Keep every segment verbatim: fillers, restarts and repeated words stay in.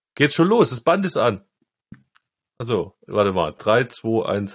Geht schon los, das Band ist an. Also, warte mal. drei, zwei, eins.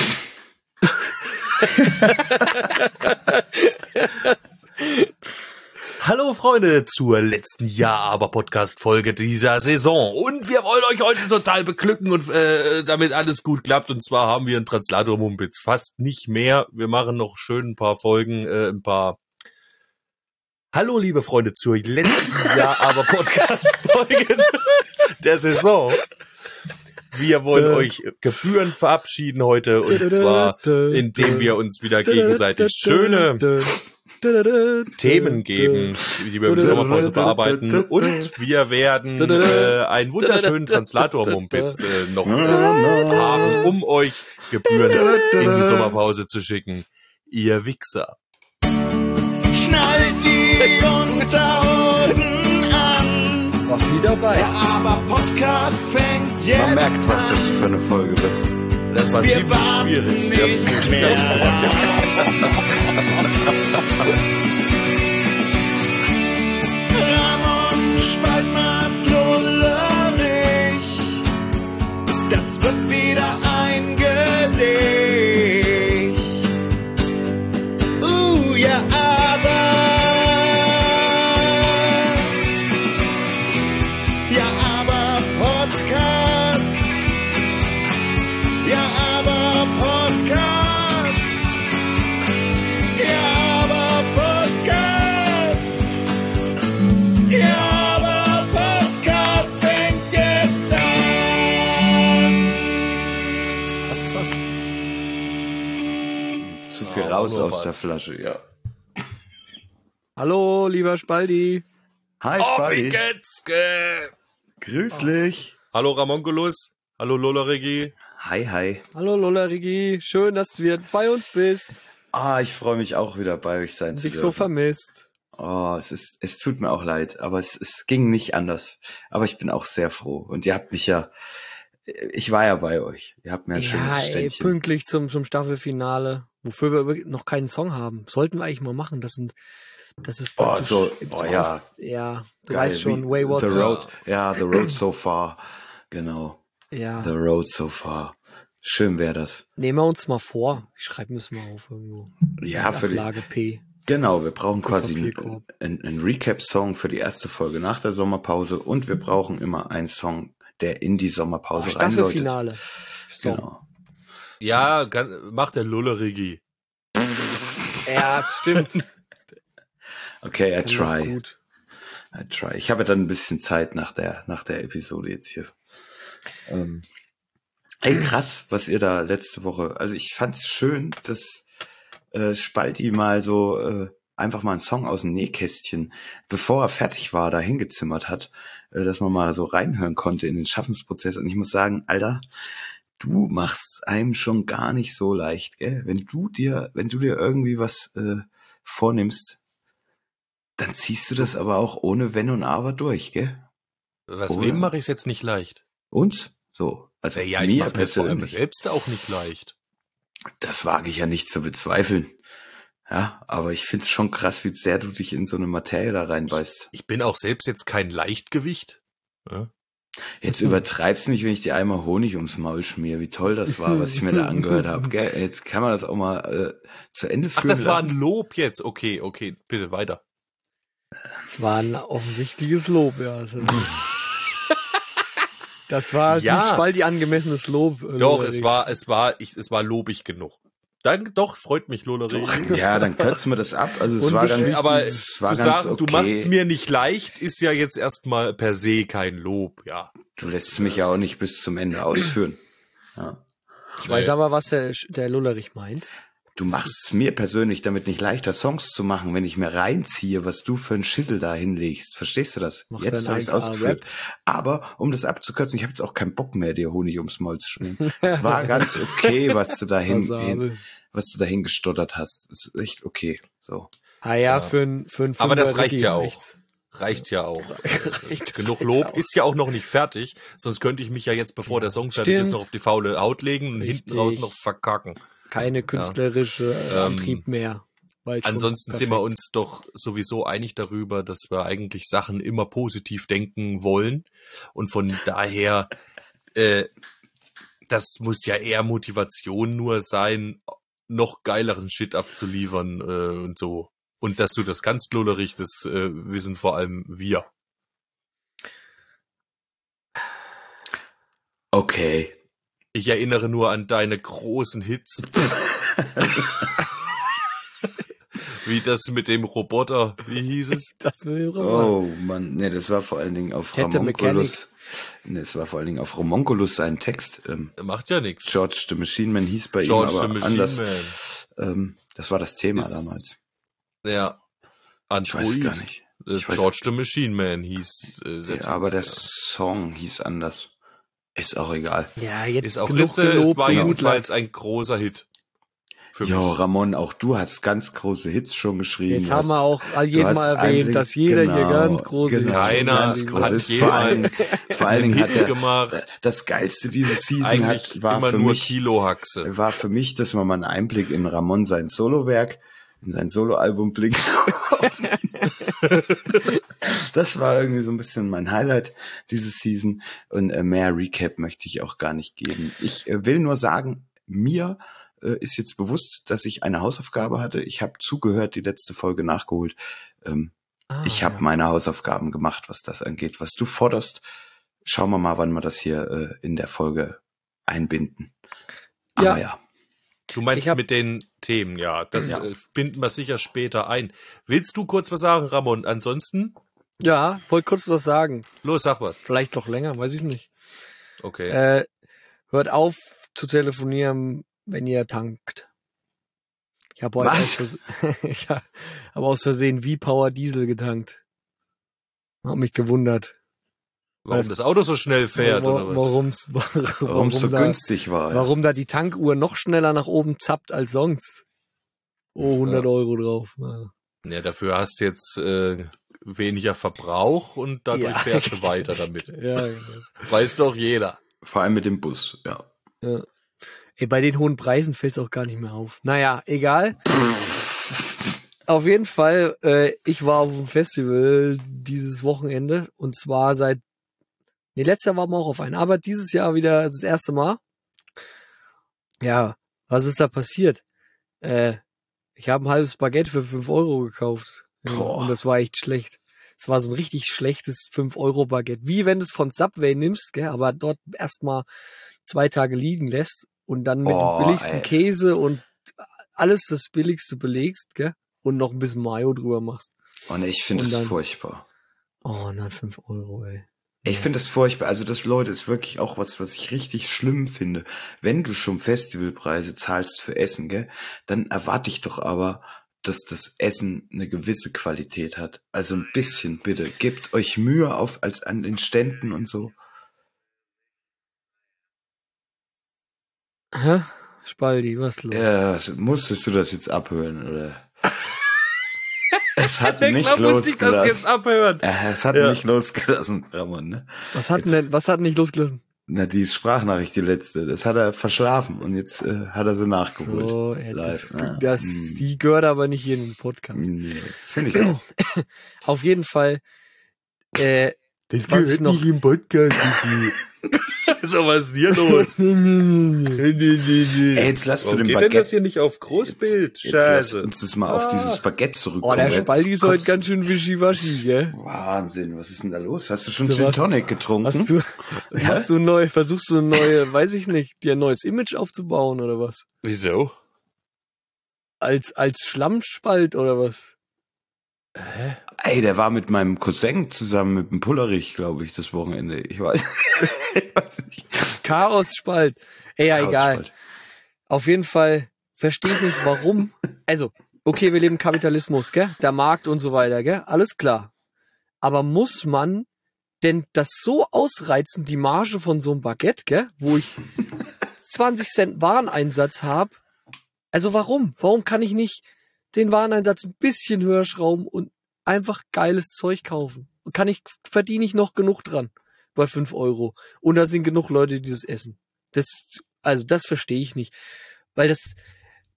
Hallo Freunde zur letzten Jahr aber Podcast-Folge dieser Saison. Und wir wollen euch heute total beglücken und äh, damit alles gut klappt. Und zwar haben wir einen Translator-Mumpitz. Fast nicht mehr. Wir machen noch schön ein paar Folgen, äh, ein paar... Hallo liebe Freunde zur letzten Jahr aber Podcast-Folge der Saison. Wir wollen euch gebührend verabschieden heute und zwar, indem wir uns wieder gegenseitig schöne Themen geben, die wir in der Sommerpause bearbeiten und wir werden äh, einen wunderschönen Translator-Mumpitz äh, noch haben, um euch gebührend in die Sommerpause zu schicken. Ihr Wichser. Schnallt die Unterhosen an. Mach nie dabei. Der aber Podcast fängt jetzt Man merkt, was an. das für eine Folge wird. Das war Wir ziemlich warten schwierig. nicht Wir haben es nicht mehr. Ramon Spaltmaß Lullerich. Das wird wieder ein Gedicht. Uh, ja, aber. Ja, aber Podcast. Ja, aber Podcast. Ja, aber Podcast. Ja, aber Podcast fängt jetzt an. Fast, fast. Zu viel Ja, raus nur aus was. der Flasche, ja. Hallo, lieber Spaldi. Hi, Oh, wie Spaldi. geht's? Äh, Grüß dich. Hallo Ramonculus. Hallo Lola Regi. Hi, hi. Hallo Lola Rigi, schön, dass du wieder bei uns bist. Ah, ich freue mich auch wieder bei euch sein Und zu dich dürfen. so vermisst. Oh, es ist, es tut mir auch leid, aber es, es ging nicht anders. Aber ich bin auch sehr froh. Und ihr habt mich ja, ich war ja bei euch. Ihr habt mir ein Ja, schönes ey, Ständchen. pünktlich zum, zum Staffelfinale, wofür wir wirklich noch keinen Song haben. Sollten wir eigentlich mal machen. Das sind, das ist Oh, praktisch so, im oh ja. Auf- ja, du Geil, weißt schon, wie- Wayward The Son. Road, ja, The Road So Far. Genau. Ja, The Road So Far. Schön wäre das. nehmen wir uns mal vor. Ich schreibe mir das mal auf irgendwo. Ja, für die, Ablage P. genau, wir brauchen quasi einen, Papierkorb. einen, einen Recap-Song für die erste Folge nach der Sommerpause und wir brauchen immer einen Song, der in die Sommerpause reinläutet. Staffelfinale. So. Genau. Ja, kann, macht der Lola Regi. Ja, stimmt. Okay, I Kann das try. gut. I try. Ich habe dann ein bisschen Zeit nach der, nach der Episode jetzt hier. Ähm, ey, krass, was ihr da letzte Woche, also ich fand's schön, dass äh, Spalti mal so äh, einfach mal einen Song aus dem Nähkästchen, bevor er fertig war, da hingezimmert hat, äh, dass man mal so reinhören konnte in den Schaffensprozess. Und ich muss sagen, Alter, du machst einem schon gar nicht so leicht, gell? Wenn du dir, wenn du dir irgendwie was äh, vornimmst, dann ziehst du das aber auch ohne Wenn und Aber durch, gell? Was Oder? wem mache ich es jetzt nicht leicht? Uns? So. Also Ja, ich mir mache mir vor allem persönlich. selbst auch nicht leicht. Das wage ich ja nicht zu bezweifeln. Ja, aber ich find's schon krass, wie sehr du dich in so eine Materie da reinbeißt. Ich bin auch selbst jetzt kein Leichtgewicht. Ja. Jetzt übertreib's nicht, wenn ich dir einmal Honig ums Maul schmier. Wie toll das war, was ich mir da angehört habe. Gell? Jetzt kann man das auch mal äh, zu Ende Ach, führen das war ein lassen. Lob jetzt. Okay, okay, bitte weiter. Das war ein offensichtliches Lob, ja. Also, das war Ja. nicht Spalti angemessenes Lob. äh, Doch, Lola es Rigi. war, es war, ich, es war lobig genug. Dann, doch, freut mich, Lola Regi. Ja, dann kürzen wir das ab. Also es Und war wir- ganz, Aber es zu war ganz sagen, okay. du machst es mir nicht leicht, ist ja jetzt erstmal per se kein Lob, ja. Du lässt mich ja auch nicht bis zum Ende ausführen. Ja. Ich weiß aber, was der, der Lullerich meint. Du machst es mir persönlich damit nicht leichter, Songs zu machen, wenn ich mir reinziehe, was du für einen Schissel da hinlegst. Verstehst du das? Macht Jetzt dein habe ich es eins A ausgeführt. Rap. Aber um das abzukürzen, ich habe jetzt auch keinen Bock mehr, dir Honig ums Maul zu schmieren. Es war ganz okay, was du da hin, hin, was du dahin gestottert hast. Es ist echt okay. So. Ah ja, für ein, für ein Aber das Fünfer reicht Rigi ja auch. reicht's. Reicht ja auch. Reicht- Genug reicht Lob auch. ist ja auch noch nicht fertig, sonst könnte ich mich ja jetzt, bevor der Song fertig Stimmt. ist, noch auf die faule Haut legen und Richtig. hinten raus noch verkacken. Keine künstlerische äh, Ähm, Antrieb mehr. war jetzt schon Ansonsten sind wir perfekt. uns doch sowieso einig darüber, dass wir eigentlich Sachen immer positiv denken wollen. Und von daher, äh, das muss ja eher Motivation nur sein, noch geileren Shit abzuliefern äh, und so. Und dass du das kannst, Lullerich, das äh, wissen vor allem wir. Okay. Ich erinnere nur an deine großen Hits. Wie das mit dem Roboter, wie hieß es? Das will ich auch Oh Mann, nee, das war vor allen Dingen auf Tete Ramonculus. Nee, das war vor allen Dingen auf Ramonculus sein Text. Ähm, Macht ja nichts. George the Machine Man hieß bei George ihm the aber Machine anders. Man. Ähm, das war das Thema Ist- damals. Ja. Ich weiß Android. gar nicht. Äh, Ich weiß- George the Machine Man hieß äh, der Ja, aber der Text, Song hieß anders. Ist auch egal. Ja, ja. jetzt Ist auch genug Ritze, es gelobt war und jedenfalls ein großer Hit. Für Jo, mich. Ramon, auch du hast ganz große Hits schon geschrieben. Jetzt Du haben wir hast- auch all du jeden hast Mal erwähnt, eigentlich- dass jeder hier genau, ganz große genau, Keiner ganz groß. hat Das ist vor allem- jemals vor allen Dingen hat Hit er gemacht. das geilste diese Season Eigentlich hat, war immer für nur mich Kilohaxe. war für mich, dass man mal einen Einblick in Ramon sein Solowerk, in sein Soloalbum blickt. Das war irgendwie so ein bisschen mein Highlight diese Season und äh, mehr Recap möchte ich auch gar nicht geben. Ich äh, will nur sagen, mir äh, ist jetzt bewusst, dass ich eine Hausaufgabe hatte. Ich habe zugehört, die letzte Folge nachgeholt. Ähm, Ah, ich habe ja. meine Hausaufgaben gemacht, was das angeht. Was du forderst, schauen wir mal, wann wir das hier äh, in der Folge einbinden. Aber Ja. ja. Du meinst Ich hab- mit den Themen, ja. Das Ja. äh, binden wir sicher später ein. Willst du kurz was sagen, Ramon? Ansonsten, Ja, wollte kurz was sagen. los, sag was. Vielleicht noch länger, weiß ich nicht. Okay. Äh, hört auf zu telefonieren, wenn ihr tankt. Ich habe heute Was? aus Vers ich habe aus Versehen V-Power Diesel getankt. Hab mich gewundert. Warum was- das Auto so schnell fährt, Wa- oder was? Warum's, warum, Warum es so da, günstig war. Ja. warum da die Tankuhr noch schneller nach oben zappt als sonst. Oh, hundert Ja. Euro drauf. Ja. Ja, dafür hast du jetzt äh, weniger Verbrauch und dadurch Ja. fährst du weiter damit. Ja, genau. Weiß doch jeder. Vor allem mit dem Bus, ja. Ja. Ey, bei den hohen Preisen fällt es auch gar nicht mehr auf. Naja, egal. Auf jeden Fall, äh, ich war auf dem Festival dieses Wochenende und zwar seit, nee, letztes Jahr waren wir auch auf einem, aber dieses Jahr wieder das erste Mal. Ja, was ist da passiert? Äh, ich habe ein halbes Baguette für fünf Euro gekauft. Ja, Boah. und das war echt schlecht. Es war so ein richtig schlechtes fünf Euro Baguette. Wie wenn du es von Subway nimmst, gell, aber dort erstmal zwei Tage liegen lässt und dann mit Oh, dem billigsten ey. Käse und alles das Billigste belegst, gell, und noch ein bisschen Mayo drüber machst. Und ich finde Und es dann- furchtbar. Oh, na, fünf Euro, ey. Ich finde es furchtbar. Also das, Leute, ist wirklich auch was, was ich richtig schlimm finde. Wenn du schon Festivalpreise zahlst für Essen, gell, dann erwarte ich doch aber, dass das Essen eine gewisse Qualität hat. Also ein bisschen, bitte. Gebt euch Mühe auf als an den Ständen und so. Hä? Spaldi, was ist los? Ja, musstest du das jetzt abhören, oder? Es hat Na mich klar musste ich das losgelassen. jetzt abhören. Ja, es hat Ja. mich losgelassen, Ramon, ne? Was hat Jetzt- denn, was hat nicht losgelassen? Na, die Sprachnachricht, die letzte, das hat er verschlafen und jetzt äh, hat er sie nachgeholt. So, ey, das, Live, ne? das, Mm. die gehört aber nicht hier in den Podcast. Nee, finde ich auch. Auf jeden Fall, äh, Das Was ich noch- im Podcast. So, was ist denn hier los? Ey, jetzt lass du Warum den geht denn das Baguette. hier nicht auf Großbild? Jetzt lass Scheiße. uns das mal auf Ah. dieses Baguette oh, zurückkommen. der Jetzt Spaldi ist heute kotzt- ganz schön wischiwaschi, gell? Wahnsinn, was ist denn da los? Hast du schon So Gin was- Tonic getrunken? Hast du, Hä? hast du neu, versuchst du ein neue, weiß ich nicht, dir ein neues Image aufzubauen oder was? Wieso? Als, als Schlammspalt oder was? Ey, der war mit meinem Cousin zusammen mit dem Pullerich, glaube ich, das Wochenende. Ich weiß, ich weiß nicht. Chaosspalt. Ey, ja, egal. Ausspalt. Auf jeden Fall verstehe ich nicht, warum. Also, okay, wir leben im Kapitalismus, gell? Der Markt und so weiter, gell? Alles klar. Aber muss man denn das so ausreizen, die Marge von so einem Baguette, gell? Wo ich zwanzig Cent Wareneinsatz habe. Also warum? Warum kann ich nicht den Wareneinsatz ein bisschen höher schrauben und einfach geiles Zeug kaufen? Und kann ich, verdiene ich noch genug dran bei fünf Euro. Und da sind genug Leute, die das essen. Das, also das verstehe ich nicht. Weil das,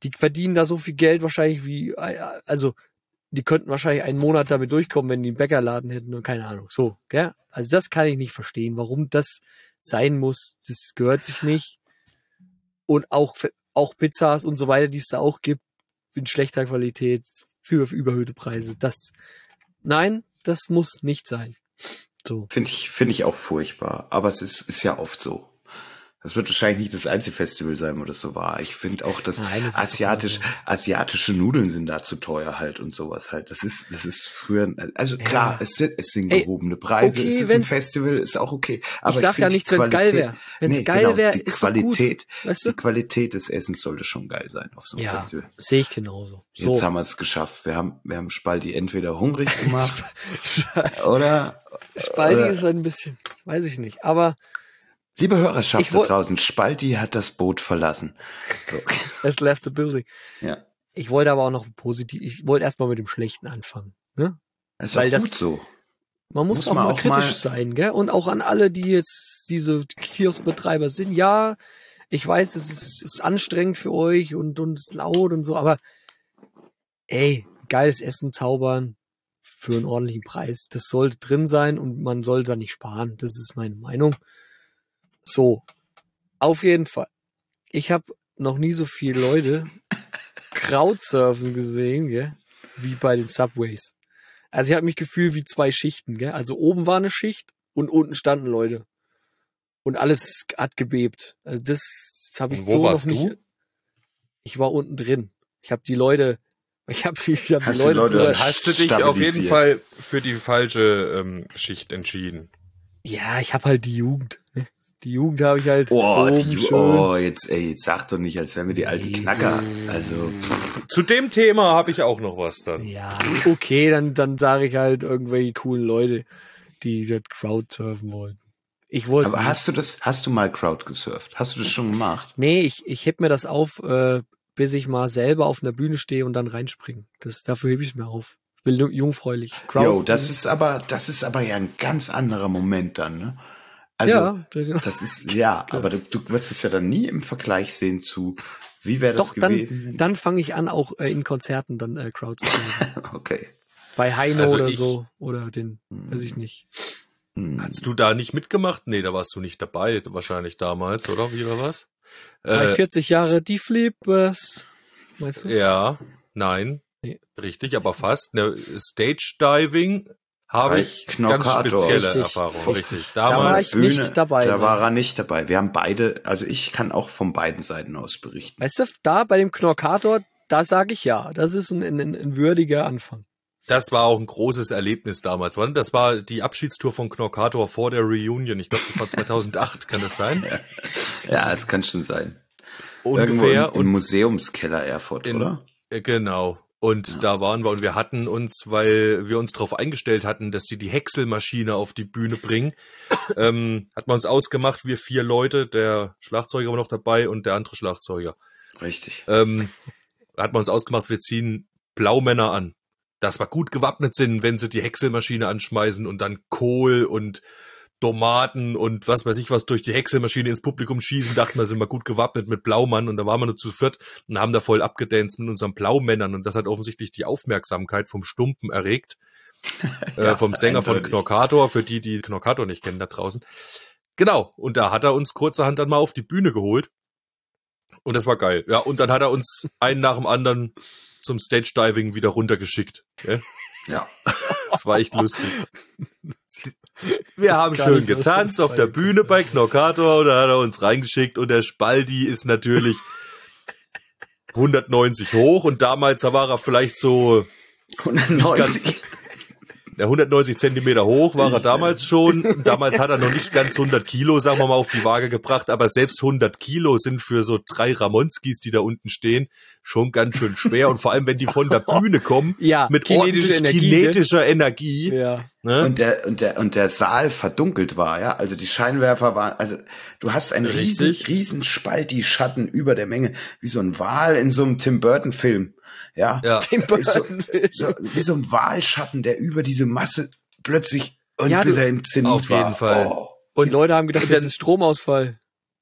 die verdienen da so viel Geld wahrscheinlich wie, also die könnten wahrscheinlich einen Monat damit durchkommen, wenn die einen Bäckerladen hätten und keine Ahnung. So, gell? Also das kann ich nicht verstehen, warum das sein muss. Das gehört sich nicht. Und auch, auch Pizzas und so weiter, die es da auch gibt, in schlechter Qualität, für überhöhte Preise. Das, nein, das muss nicht sein. So. Finde ich, finde ich auch furchtbar. Aber es ist, ist ja oft so. Das wird wahrscheinlich nicht das einzige Festival sein, wo das so war. Ich finde auch, dass Nein, das ist asiatisch, so. asiatische Nudeln sind da zu teuer halt und sowas halt. Das ist, das ist früher, also Ja. klar, es sind, es sind Ey, gehobene Preise. okay, es ist ein wenn's- Festival, ist auch okay. Aber ich sag ja find, nichts, die wenn es geil Qualität- wäre. Wenn es Nee, geil genau, wäre, die ist doch gut. Qualität, Weißt die du? Qualität des Essens sollte schon geil sein auf so einem Ja, Festival. sehe ich genauso. Jetzt So. haben wir es geschafft. Wir haben, wir haben Spalti entweder hungrig gemacht oder, Spalti oder ist ein bisschen, weiß ich nicht. Aber liebe Hörerschaft Ich da woll- draußen, Spalti hat das Boot verlassen. So. es left the building. Ja. Ich wollte aber auch noch positiv, ich wollte erstmal mit dem Schlechten anfangen. Ne? Das ist Weil auch das- gut so. Man muss, Muss auch man mal auch kritisch mal- sein, gell? Und auch an alle, die jetzt diese Kioskbetreiber sind. Ja, ich weiß, es ist, es ist anstrengend für euch und, und es ist laut und so, aber ey, geiles Essen zaubern für einen ordentlichen Preis. Das sollte drin sein und man sollte da nicht sparen. Das ist meine Meinung. So, auf jeden Fall. Ich habe noch nie so viele Leute Crowdsurfen gesehen, gell? Wie bei den Subways. Also ich habe mich gefühlt wie zwei Schichten, gell? Also oben war eine Schicht und unten standen Leute. Und alles hat gebebt. Also das, das habe ich Und wo so warst noch nicht. du? Ich war unten drin. Ich habe die Leute, ich habe ich hab die Hast du Leute, Leute- drüber- Dann hast du dich auf jeden Stabilisiert. Fall für die falsche ähm, Schicht entschieden. Ja, ich habe halt die Jugend. ne? Die Jugend habe ich halt Oh, oben die, schön. oh, jetzt, ey, jetzt sag doch nicht, als wären wir die alten Nee. Knacker. Also, Zu dem Thema habe ich auch noch was dann. Ja, okay, dann, dann sage ich halt irgendwelche coolen Leute, die das Crowdsurfen wollen. Ich wollte. aber hast du das, hast du mal Crowd gesurft? Hast du das schon gemacht? Nee, ich, ich heb mir das auf, äh, bis ich mal selber auf einer Bühne stehe und dann reinspringe. Das, dafür hebe ich es mir auf. Ich bin ju- jungfräulich. Crowd. Jo, das ist aber, das ist aber ja ein ganz anderer Moment dann, ne? Also, ja, das- das ist, ja, aber du, du wirst es ja dann nie im Vergleich sehen zu, wie wäre das doch, dann, gewesen? dann fange ich an, auch äh, in Konzerten dann äh, Crowdsurfen. Okay. Bei Heino Also oder ich- so. Oder den, weiß ich nicht. Hm. Hast du da nicht mitgemacht? Nee, da warst du nicht dabei, wahrscheinlich damals, oder? Wie war was? Bei Äh, vierzig Jahre die Flippers. Weißt du? ja, nein, Nee. richtig, aber fast. Ne, Stage Diving habe Bei ich ganz Knockator. spezielle Richtig, Erfahrungen. richtig. Richtig. Da war Damals, ich nicht dabei, Da ne? war er nicht dabei. Wir haben beide, also ich kann auch von beiden Seiten aus berichten. Weißt du, da bei dem Knorkator, da sage ich ja. Das ist ein, ein, ein würdiger Anfang. das war auch ein großes Erlebnis damals. Wann? Das war die Abschiedstour von Knorkator vor der Reunion. Ich glaube, das war zweitausendacht, kann das sein? Ja, es kann schon sein. Ungefähr. Irgendwo im, im Museumskeller Erfurt, In- oder? Äh, Genau. Und da waren wir und wir hatten uns, weil wir uns darauf eingestellt hatten, dass die die Häckselmaschine auf die Bühne bringen, ähm, hat man uns ausgemacht, wir vier Leute, der Schlagzeuger war noch dabei und der andere Schlagzeuger. Richtig. Ähm, hat man uns ausgemacht, wir ziehen Blaumänner an, dass wir gut gewappnet sind, wenn sie die Häckselmaschine anschmeißen und dann Kohl und Tomaten und was weiß ich was durch die Häckselmaschine ins Publikum schießen, dachten wir, sind wir gut gewappnet mit Blaumann und da waren wir nur zu viert und haben da voll abgedanced mit unseren Blaumännern und das hat offensichtlich die Aufmerksamkeit vom Stumpen erregt, Ja, äh, vom Sänger von eindeutig. Knorkator, für die, die Knorkator nicht kennen da draußen. Genau, und da hat er uns kurzerhand dann mal auf die Bühne geholt und das war geil. Ja, und dann hat er uns einen nach dem anderen zum Stage-Diving wieder runtergeschickt. Gell? Ja. Das war echt lustig. Wir haben gar schön nicht so getanzt auf bei der dem Bühne bei Knorkator und dann hat er uns reingeschickt und der Spaldi ist natürlich hundertneunzig hoch und damals war er vielleicht so, hundertneunzig. der hundertneunzig Zentimeter hoch war er damals schon. Damals hat er noch nicht ganz hundert Kilo, sagen wir mal, auf die Waage gebracht, aber selbst hundert Kilo sind für so drei Ramonskis, die da unten stehen, schon ganz schön schwer und vor allem, wenn die von der Bühne kommen, Ja, mit kinetische ordentlich Energie, kinetischer Energie, Ja. ne? Und der, und der, und der Saal verdunkelt war, ja. Also die Scheinwerfer waren, also du hast einen riesen, Richtig. riesen Spalti-Schatten über der Menge, wie so ein Wal in so einem Tim Burton-Film, ja. Ja. So, so, wie so ein Walschatten, der über diese Masse plötzlich und Ja, bis du- er im Zenit auf war. jeden Fall. Oh. Die Leute haben gedacht, und dann- das ist Stromausfall.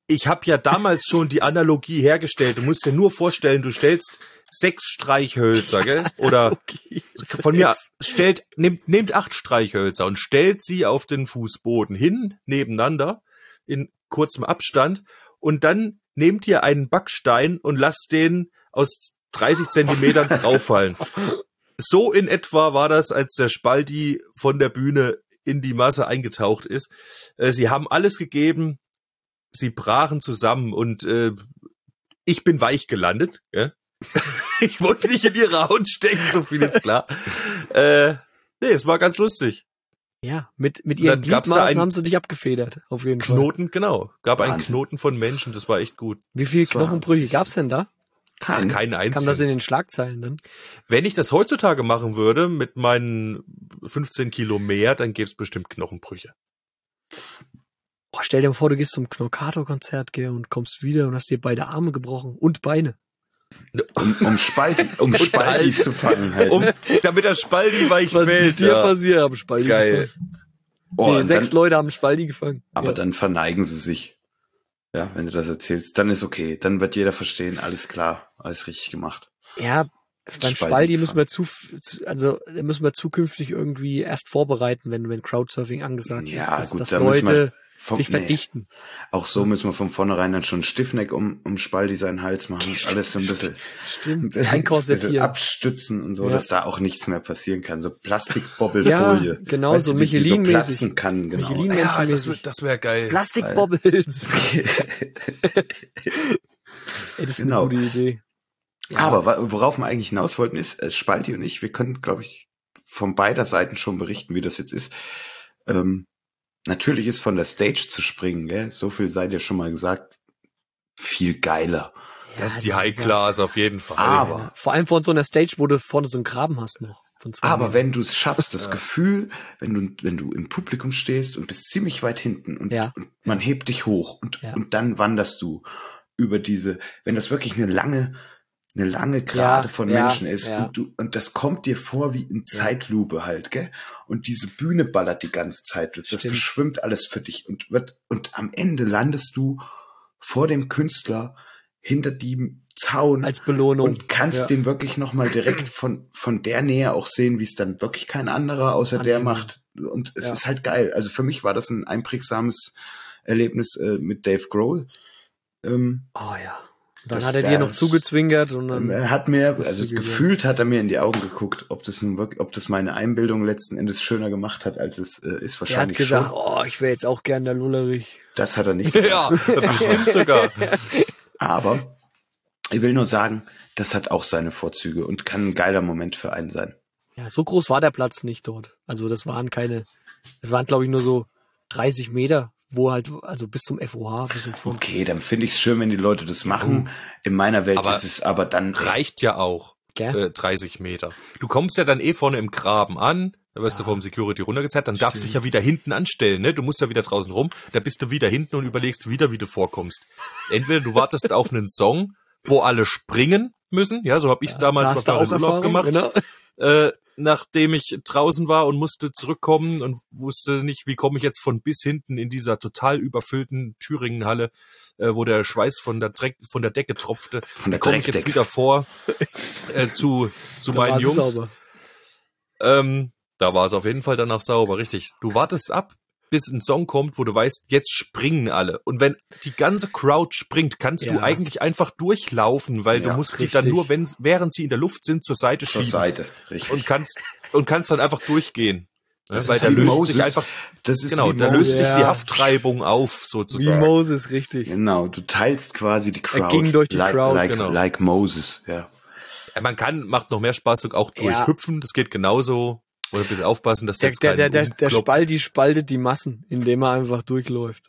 ich habe ja damals schon die Analogie hergestellt. Du musst dir nur vorstellen, du stellst sechs Streichhölzer, gell? Oder Okay, von mir stellt, nehmt, nehmt acht Streichhölzer und stellt sie auf den Fußboden hin, nebeneinander, in kurzem Abstand. Und dann nehmt ihr einen Backstein und lasst den aus dreißig Zentimetern drauffallen. So in etwa war das, als der Spalti von der Bühne in die Masse eingetaucht ist. Äh, sie haben alles gegeben, sie brachen zusammen und äh, ich bin weich gelandet. Ja? Ich wollte nicht in ihre Haut stecken, so viel ist klar. Äh, nee, es war ganz lustig. Ja, mit, mit Und ihren dann gab's da Gliedmaßen einen haben sie dich abgefedert, auf jeden Fall. Knoten, genau. Gab einen Wahnsinn. Knoten von Menschen, das war echt gut. Wie viele Das war- Knochenbrüche gab's denn da? Ach, Kein, keinen Kam das einzigen. in den Schlagzeilen dann? Wenn ich das heutzutage machen würde, mit meinen fünfzehn Kilo mehr, dann gäbe es bestimmt Knochenbrüche. Boah, stell dir mal vor, du gehst zum Knockato-Konzert, gell, und kommst wieder und hast dir beide Arme gebrochen und Beine. um, um Spalti, um Spalti zu fangen halt. Um, damit der Spalti weich Was ist fällt. mit dir Ja. passiert? Haben Spaldi Geil. gefangen. Oh, nee, und sechs dann, Leute haben Spaldi gefangen. aber ja. dann verneigen sie sich. Ja, wenn du das erzählst, dann ist okay. Dann wird jeder verstehen, alles klar, alles richtig gemacht. Ja, beim Spaldi Spaldi müssen gefangen. wir zu, zu- also da müssen wir zukünftig irgendwie erst vorbereiten, wenn, wenn Crowdsurfing angesagt ist, Ja, dass, gut, dass da müssen wir Leute vom- sich nee. verdichten. Auch so müssen wir von vornherein dann schon Stiffneck um, um Spalti seinen Hals machen. Alles so ein bisschen, Stimmt, ein bisschen einkorsettieren. abstützen und so, Ja. dass da auch nichts mehr passieren kann. So Ja, Plastikbobbelfolie. genau, Weißt so du, die- die so Michelin-mäßig. platzen kann, genau. Michelin- Ja, das, menschenmäßig. das wäre geil. Plastikbobbles. Ey, das ist Genau. eine gute Idee. Ja, Aber wa- worauf wir eigentlich hinaus wollten, ist, äh, Spalti und ich, wir können, glaube ich, von beider Seiten schon berichten, wie das jetzt ist. Ähm, natürlich ist von der Stage zu springen, gell? So viel seid ihr schon mal gesagt, viel geiler. Das ist die ja, High Class auf jeden Fall. Aber, ja. Vor allem von so einer Stage, wo du vorne so einen Graben hast noch. Von zwei aber Metern. wenn du es schaffst, das Gefühl, wenn du, wenn du im Publikum stehst und bist ziemlich weit hinten und, Ja. und man hebt dich hoch und, Ja. und dann wanderst du über diese, wenn das wirklich eine lange, eine lange Gerade Ja, von ja, Menschen ist ja. und du, und das kommt dir vor wie in Zeitlupe halt, gell? Und diese Bühne ballert die ganze Zeit. Das Stimmt. verschwimmt alles für dich und wird, und am Ende landest du vor dem Künstler hinter dem Zaun Als Belohnung. und kannst Ja. den wirklich nochmal direkt von, von der Nähe auch sehen, wie es dann wirklich kein anderer außer der Annehmen. macht. Und es Ja. ist halt geil. Also für mich war das ein einprägsames Erlebnis äh, mit Dave Grohl. Ähm, Oh ja. Dann Das- hat er dir der- noch zugezwinkert und dann. er hat mir, bist also du gegangen. gefühlt hat er mir in die Augen geguckt, ob das nun wirklich, ob das meine Einbildung letzten Endes schöner gemacht hat, als es äh, ist. Er hat Wahrscheinlich gesagt, schon. oh, ich wäre jetzt auch gern der Lullerich. Das hat er nicht Ja, bestimmt sogar. Aber ich will nur sagen, das hat auch seine Vorzüge und kann ein geiler Moment für einen sein. Ja, so groß war der Platz nicht dort. Also das waren keine, das waren glaube ich nur so dreißig Meter, wo halt, also bis zum F O H, bis zum Fund. Okay, dann finde ich es schön, wenn die Leute das machen. In meiner Welt Aber ist es aber dann Reicht ja auch. Gell? Äh, dreißig Meter. Du kommst ja dann eh vorne im Graben an, da wirst du vom Security runtergezerrt, dann darfst du dich ja wieder hinten anstellen, ne? Du musst ja wieder draußen rum, da bist du wieder hinten und überlegst wieder, wie du vorkommst. Entweder du wartest auf einen Song, wo alle springen müssen, ja, so habe ich es damals Da mal hast du für auch einen Urlaub Erfahrung, gemacht, genau. äh, nachdem ich draußen war und musste zurückkommen und wusste nicht, wie komme ich jetzt von bis hinten in dieser total überfüllten Thüringenhalle, äh, wo der Schweiß von der, Dreck, von der Decke tropfte, Von der wie komme ich jetzt Dreckdecke. wieder vor äh, zu, zu Da war meinen sie Jungs. sauber. Ähm, da war es auf jeden Fall danach sauber, richtig. Du wartest ab, bis ein Song kommt, wo du weißt, jetzt springen alle. Und wenn die ganze Crowd springt, kannst du Ja. eigentlich einfach durchlaufen, weil Ja, du musst die dann richtig. nur, wenn, während sie in der Luft sind, zur Seite zur schieben. Seite, richtig. Und kannst, und kannst dann einfach durchgehen. Ja, Das weil ist da wie löst Moses. sich einfach, Das ist genau, wie da Moses. löst sich Ja. die Haftreibung auf, Wie sozusagen. Moses, richtig. Genau, du teilst quasi die Crowd. ging durch die like, Crowd, like, genau. like Moses, ja. Ja, man kann, macht noch mehr Spaß, auch Ja. durchhüpfen, das geht genauso. Oder ein bisschen aufpassen, dass Der, jetzt der, der, keinen der, der umklopft. Spalti spaltet die Massen, indem er einfach durchläuft.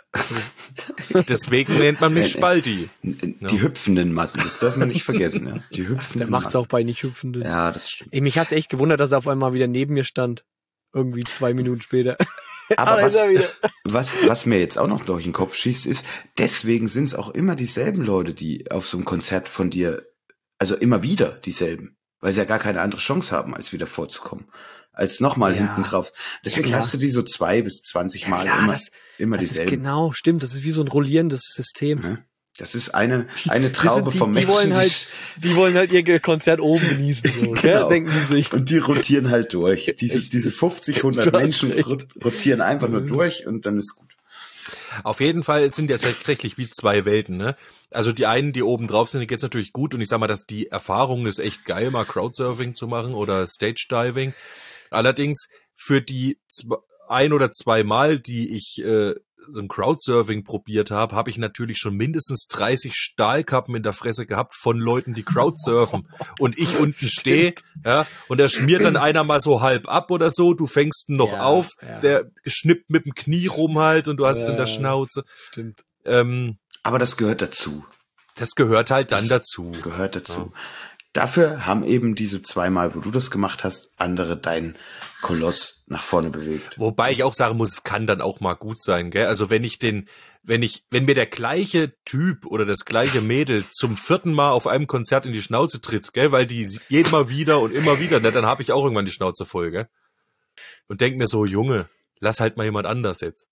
Deswegen nennt man mich Spalti. Die hüpfenden Massen, das dürfen wir nicht vergessen, ja. Die hüpfenden Der macht's Massen. auch bei nicht hüpfenden. Ja, das stimmt. Ey, mich hat's echt gewundert, dass er auf einmal wieder neben mir stand. Irgendwie zwei Minuten später. Aber da was, ist er wieder. was, was mir jetzt auch noch durch den Kopf schießt, ist, deswegen sind es auch immer dieselben Leute, die auf so einem Konzert von dir, also immer wieder dieselben. weil sie ja gar keine andere Chance haben, als wieder vorzukommen, als nochmal Ja. hinten drauf. Deswegen Ja, klar. hast du die so zwei bis zwanzig Mal klar, immer, das- immer Das ist dieselben. genau, stimmt. Das ist wie so ein rollierendes System. Ne? Das ist eine, eine Die, sind, Traube die, vom die Menschen. wollen die- halt, die wollen halt ihr Konzert oben genießen, so, gell? Genau. Denken die sich. Und die rotieren halt durch. Diese, Echt. diese fünfzig, hundert Du hast Menschen recht. rot- rotieren einfach nur durch und dann ist gut. Auf jeden Fall es sind ja tatsächlich wie zwei Welten, ne? Also die einen, die oben drauf sind, die geht's natürlich gut und ich sag mal, dass die Erfahrung ist echt geil, mal Crowdsurfing zu machen oder Stage Diving. Allerdings für die zw- ein oder zwei Mal, die ich äh, ein Crowdsurfing probiert habe, habe ich natürlich schon mindestens dreißig Stahlkappen in der Fresse gehabt von Leuten, die Crowdsurfen und ich unten stehe, ja, und da schmiert dann einer mal so halb ab oder so, du fängst ihn noch Ja, auf, ja. der schnippt mit dem Knie rum halt und du hast es in der Ja. Schnauze. Stimmt. Ähm, Aber das gehört dazu. das gehört halt dann dazu. Gehört dazu. Dafür haben eben diese zweimal, wo du das gemacht hast, andere deinen Koloss nach vorne bewegt. Wobei ich auch sagen muss, es kann dann auch mal gut sein, gell? Also wenn ich den, wenn ich, wenn mir der gleiche Typ oder das gleiche Mädel zum vierten Mal auf einem Konzert in die Schnauze tritt, gell, weil die jedes Mal wieder und immer wieder, ne, dann habe ich auch irgendwann die Schnauze voll, gell? Und denk mir so, Junge, lass halt mal jemand anders jetzt.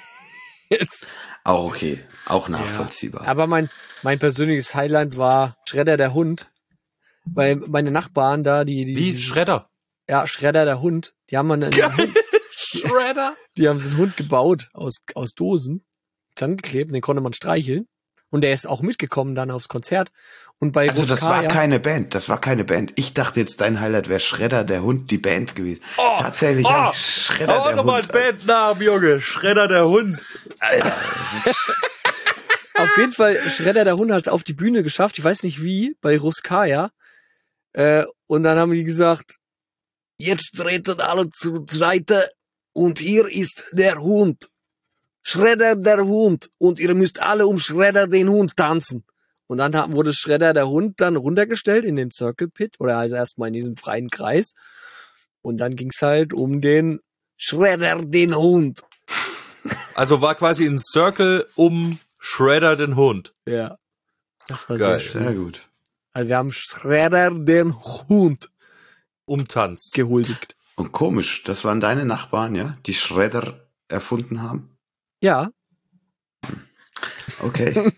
Auch okay. Auch nachvollziehbar. Aber mein, mein persönliches Highlight war Schredder der Hund. Weil meine Nachbarn da, die, die, Wie die Schredder. ja, Schredder der Hund, die haben einen, einen Hund, Schredder? die haben so einen Hund gebaut aus, aus Dosen, zusammengeklebt, den konnte man streicheln. Und der ist auch mitgekommen dann aufs Konzert. Und bei Also das war Ruskaya- keine Band, das war keine Band. Ich dachte jetzt, dein Highlight wäre Schredder, der Hund, die Band gewesen. Oh, Tatsächlich, oh, hab ich Schredder, Auch der nochmal Hund. ein Bandnamen, Junge. Schredder der Hund. Alter, das ist, Auf jeden Fall, Schredder der Hund hat es auf die Bühne geschafft, ich weiß nicht wie, bei Ruskaya. Äh, und dann haben die gesagt, jetzt treten alle zur Seite und hier ist der Hund. Schredder der Hund. Und ihr müsst alle um Schredder den Hund tanzen. Und dann hat- wurde Schredder der Hund dann runtergestellt in den Circle Pit oder also erstmal in diesem freien Kreis. Und dann ging's halt um den Schredder den Hund. Also war quasi ein Circle um Shredder den Hund. Ja. Das war Geil. sehr schön. sehr gut. Also wir haben Schredder den Hund Umtanzt. gehuldigt. Und komisch, das waren deine Nachbarn, ja, die Schredder erfunden haben? Ja, Okay.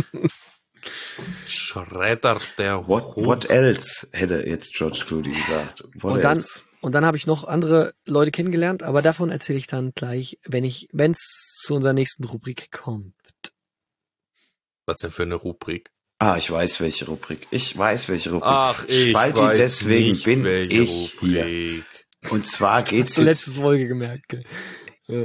Shredder der What, Hund. what else, hätte jetzt George Clooney gesagt. What und dann, else? und dann habe ich noch andere Leute kennengelernt, aber davon erzähle ich dann gleich, wenn ich, wenn es zu unserer nächsten Rubrik kommt. Was denn für eine Rubrik? Ah, ich weiß, welche Rubrik. Ich weiß, welche Rubrik. Ach, ich Spalti, weiß deswegen nicht, bin welche ich hier. Rubrik. Und zwar geht's Zur jetzt, letzten Folge gemerkt. Gell? Ja.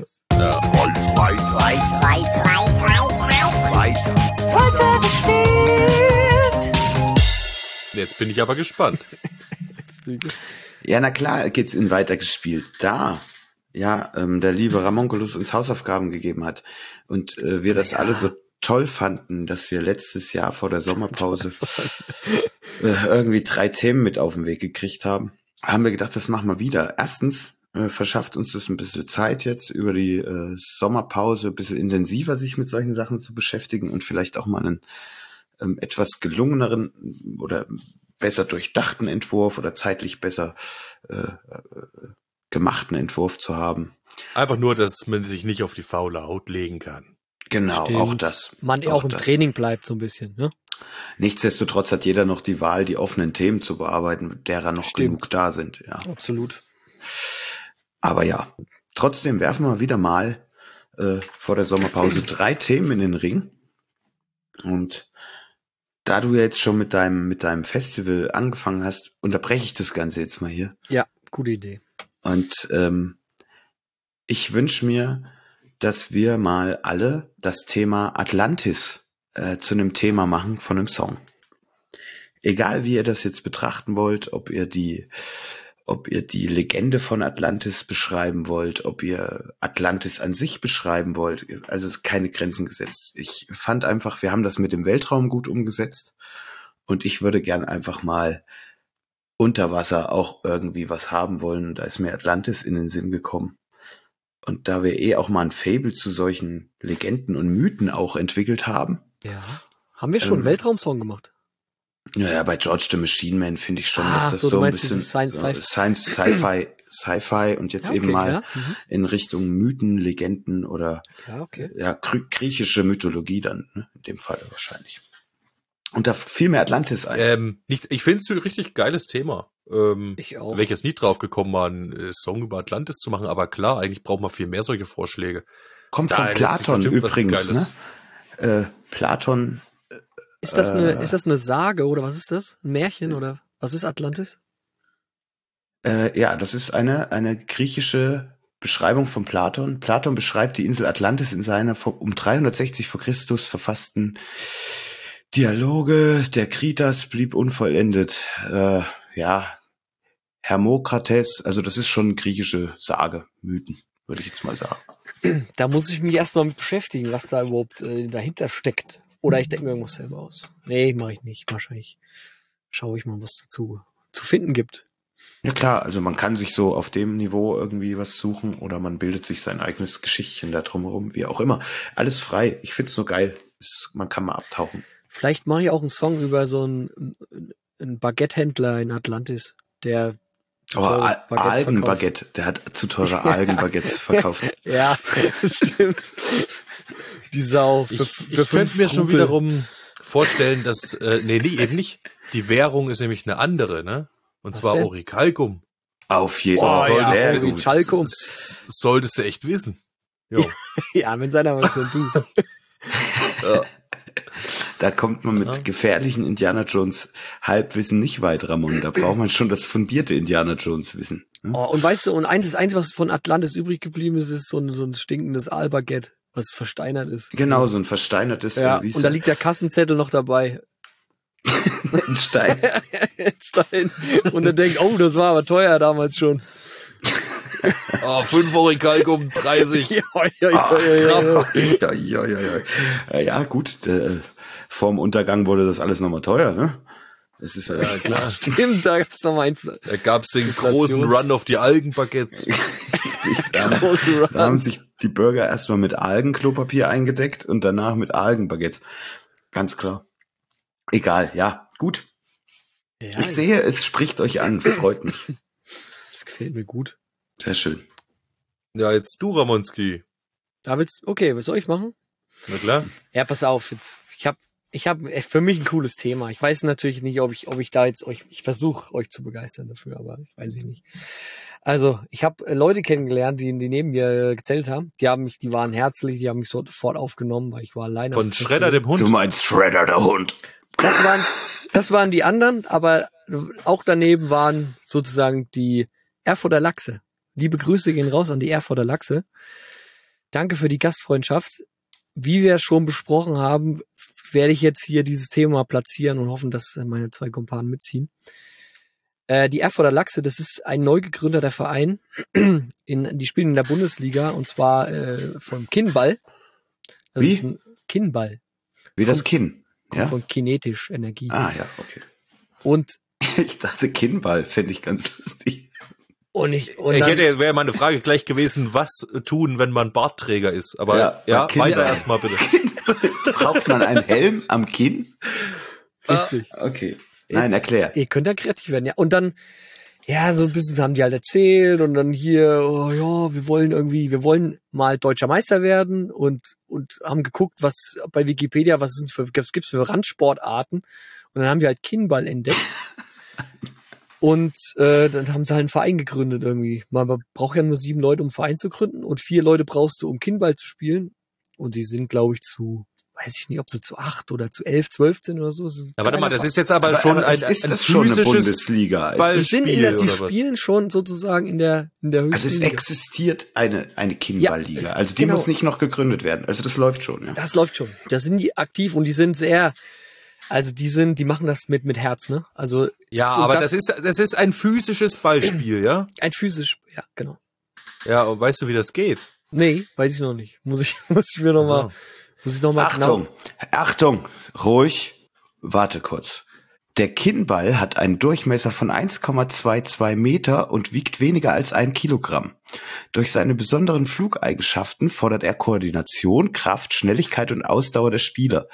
Jetzt bin ich aber gespannt. ja, na klar, geht's in weitergespielt. Da, ja, ähm, der liebe Ramonculus uns Hausaufgaben gegeben hat und äh, wir das alle so toll fanden, dass wir letztes Jahr vor der Sommerpause äh, irgendwie drei Themen mit auf den Weg gekriegt haben, haben wir gedacht, das machen wir wieder. Erstens äh, verschafft uns das ein bisschen Zeit jetzt über die äh, Sommerpause, ein bisschen intensiver sich mit solchen Sachen zu beschäftigen und vielleicht auch mal einen ähm, etwas gelungeneren oder besser durchdachten Entwurf oder zeitlich besser äh, äh, gemachten Entwurf zu haben. Einfach nur, dass man sich nicht auf die faule Haut legen kann. Genau, Stimmt. auch das. Man auch, im das. Training bleibt so ein bisschen, ne? Nichtsdestotrotz hat jeder noch die Wahl, die offenen Themen zu bearbeiten, derer noch Stimmt. genug da sind. Ja. Absolut. Aber ja, trotzdem werfen wir wieder mal äh, vor der Sommerpause drei Themen in den Ring. Und da du jetzt schon mit deinem mit deinem Festival angefangen hast, unterbreche ich das Ganze jetzt mal hier. Ja, gute Idee. Und ähm, ich wünsche mir, dass wir mal alle das Thema Atlantis äh, zu einem Thema machen von einem Song. Egal wie ihr das jetzt betrachten wollt, ob ihr die, ob ihr die Legende von Atlantis beschreiben wollt, ob ihr Atlantis an sich beschreiben wollt, also es ist keine Grenzen gesetzt. Ich fand einfach, wir haben das mit dem Weltraum gut umgesetzt und ich würde gern einfach mal unter Wasser auch irgendwie was haben wollen. Da ist mir Atlantis in den Sinn gekommen. Und da wir eh auch mal ein Faible zu solchen Legenden und Mythen auch entwickelt haben, Ja. Haben wir schon einen Ähm, Weltraumsong gemacht? Ja, ja, bei George the Machine Man finde ich schon, Ah, dass das so, so, du ein meinst bisschen dieses Science- so Sci- Science, Sci-Fi, Sci-Fi und jetzt Ja, eben okay, mal ja, mhm. in Richtung Mythen, Legenden oder Ja, okay. ja grü- griechische Mythologie dann, ne? In dem Fall wahrscheinlich. Und da fiel mir Atlantis ein. Ähm, nicht, ich finde es ein richtig geiles Thema. Ähm, Ich auch. wäre ich jetzt nicht drauf gekommen, mal einen äh, Song über Atlantis zu machen, aber klar, eigentlich braucht man viel mehr solche Vorschläge. Kommt da von lässt sich Platon bestimmt was übrigens, ne? Geiles. Äh, Platon, Ist das eine, Äh. ist das eine Sage oder was ist das? Ein Märchen oder was ist Atlantis? äh, ja, das ist eine, eine griechische Beschreibung von Platon. Platon beschreibt die Insel Atlantis in seiner vor- um dreihundertsechzig vor Christus verfassten Dialoge. Der Kritas blieb unvollendet. Äh, ja, Hermokrates, also das ist schon griechische Sage, Mythen, würde ich jetzt mal sagen. Da muss ich mich erstmal mit beschäftigen, was da überhaupt äh, dahinter steckt. Oder ich denke mir irgendwas selber aus. Nee, mache ich nicht. Wahrscheinlich schaue ich mal, was dazu zu finden gibt. Ja klar, also man kann sich so auf dem Niveau irgendwie was suchen oder man bildet sich sein eigenes Geschichtchen da drumherum, wie auch immer. Alles frei. Ich find's nur geil. Es, man kann mal abtauchen. Vielleicht mache ich auch einen Song über so einen, einen Baguette-Händler in Atlantis, der Aber teure Al- Baguettes Algenbaguette, der hat zu teure Algenbaguettes verkauft. ja, das stimmt. Die Sau. Ich, ich könnte mir schon wiederum vorstellen, dass, äh, nee, nee, eben nicht. Die Währung ist nämlich eine andere, ne? Und Was zwar denn? Orichalcum. Auf jeden Oh, Fall. ja, Sehr Ori- gut. Schalkum. Das solltest du echt wissen. Jo. Ja, wenn seiner was denn du. Da kommt man mit Ja. gefährlichen Indiana Jones Halbwissen nicht weit, Ramon. Da braucht man schon das fundierte Indiana Jones Wissen. Ne? Oh, und weißt du, und eins, das Einzige, was von Atlantis übrig geblieben ist, ist so ein, so ein stinkendes Aalbaguette, was versteinert ist. Genau, so ein versteinertes Ja, irgendwie und da liegt der Kassenzettel noch dabei. ein Stein. Stein. Und er denkt, oh, das war aber teuer damals schon. Oh, fünf Orichalcum, dreißig. Ja, ja, ja, Ah, ja, ja. ja, ja, ja, ja. Ja, ja, gut. Äh, vorm Untergang wurde das alles nochmal teuer, ne? Das ist Ja, ja klar. Stimmt, da gab's noch mal einen Da gab's den Inflation. großen Run auf die Algenbaguettes. Da haben, großen Run. da haben sich die Bürger erstmal mit Algenklopapier eingedeckt und danach mit Algenbaguettes. Ganz klar. Egal, ja, gut. Ja, Ich sehe, es spricht euch an. Freut mich. das gefällt mir gut. Sehr schön. Ja, jetzt du, Ramonski. Da willst, okay, was soll ich machen? Na klar. Ja, pass auf, jetzt, ich habe ich hab echt für mich ein cooles Thema. Ich weiß natürlich nicht, ob ich, ob ich da jetzt euch, ich versuche euch zu begeistern dafür, aber ich weiß ich nicht. Also, ich habe äh, Leute kennengelernt, die, die neben mir äh, gezählt haben. Die haben mich, die waren herzlich, die haben mich sofort aufgenommen, weil ich war alleine. Von auf dem Schredder, Festival. dem Hund. Du meinst Shredder, der Hund. Das waren, das waren die anderen, aber auch daneben waren sozusagen die Erfurter Lachse. Liebe Grüße gehen raus an die Erfurter Lachse. Danke für die Gastfreundschaft. Wie wir schon besprochen haben, werde ich jetzt hier dieses Thema platzieren und hoffen, dass meine zwei Kumpanen mitziehen. Äh, die Erfurter Lachse, das ist ein neu gegründeter Verein. In, die spielen in der Bundesliga und zwar äh, vom Kinnball. Das Wie? ist ein Kinnball. Wie das Kinn. Kommt Ja? von kinetisch Energie. Ah, ja, okay. Und Ich dachte, Kinnball fände ich ganz lustig. Und ich, und Ich dann, hätte, wäre meine Frage gleich gewesen, was tun, wenn man Bartträger ist. Aber Ja, ja, bei Kindern- weiter erstmal bitte. Braucht man einen Helm am Kinn? richtig. Okay. Nein, erklär. Ihr könnt da kreativ werden, ja. Und dann, ja, so ein bisschen haben die halt erzählt und dann hier, oh ja, wir wollen irgendwie, wir wollen mal deutscher Meister werden und, und haben geguckt, was bei Wikipedia, was sind für, was gibt's für Randsportarten. Und dann haben die halt Kinnball entdeckt. Und äh, dann haben sie halt einen Verein gegründet irgendwie. Man braucht ja nur sieben Leute, um einen Verein zu gründen und vier Leute brauchst du, um Kinnball zu spielen. Und die sind, glaube ich, zu, weiß ich nicht, ob sie zu acht oder zu elf, zwölf sind oder so. Ja, warte mal, das ist jetzt aber, schon aber ein, es ist ein das schon eine physisches Bundesliga. Es Ball- Die sind in der, die Spiel oder was? spielen schon sozusagen in der, in der höchsten Also es Liga. existiert eine, eine Kinnballliga. Ja, es- also die genau. muss nicht noch gegründet werden. Also das läuft schon, ja. Das läuft schon. Da sind die aktiv und die sind sehr, also die sind, die machen das mit, mit Herz, ne? Also Ja, Und aber das- das, ist, das ist ein physisches Ballspiel, ja? ein physisch, ja, genau. Ja, und weißt du, wie das geht? Nee, weiß ich noch nicht. Muss ich, muss ich mir noch mal, Also. muss ich noch mal Achtung, Achtung, ruhig, warte kurz. Der Kinnball hat einen Durchmesser von eins Komma zweiundzwanzig Meter und wiegt weniger als ein Kilogramm. Durch seine besonderen Flugeigenschaften fordert er Koordination, Kraft, Schnelligkeit und Ausdauer der Spieler.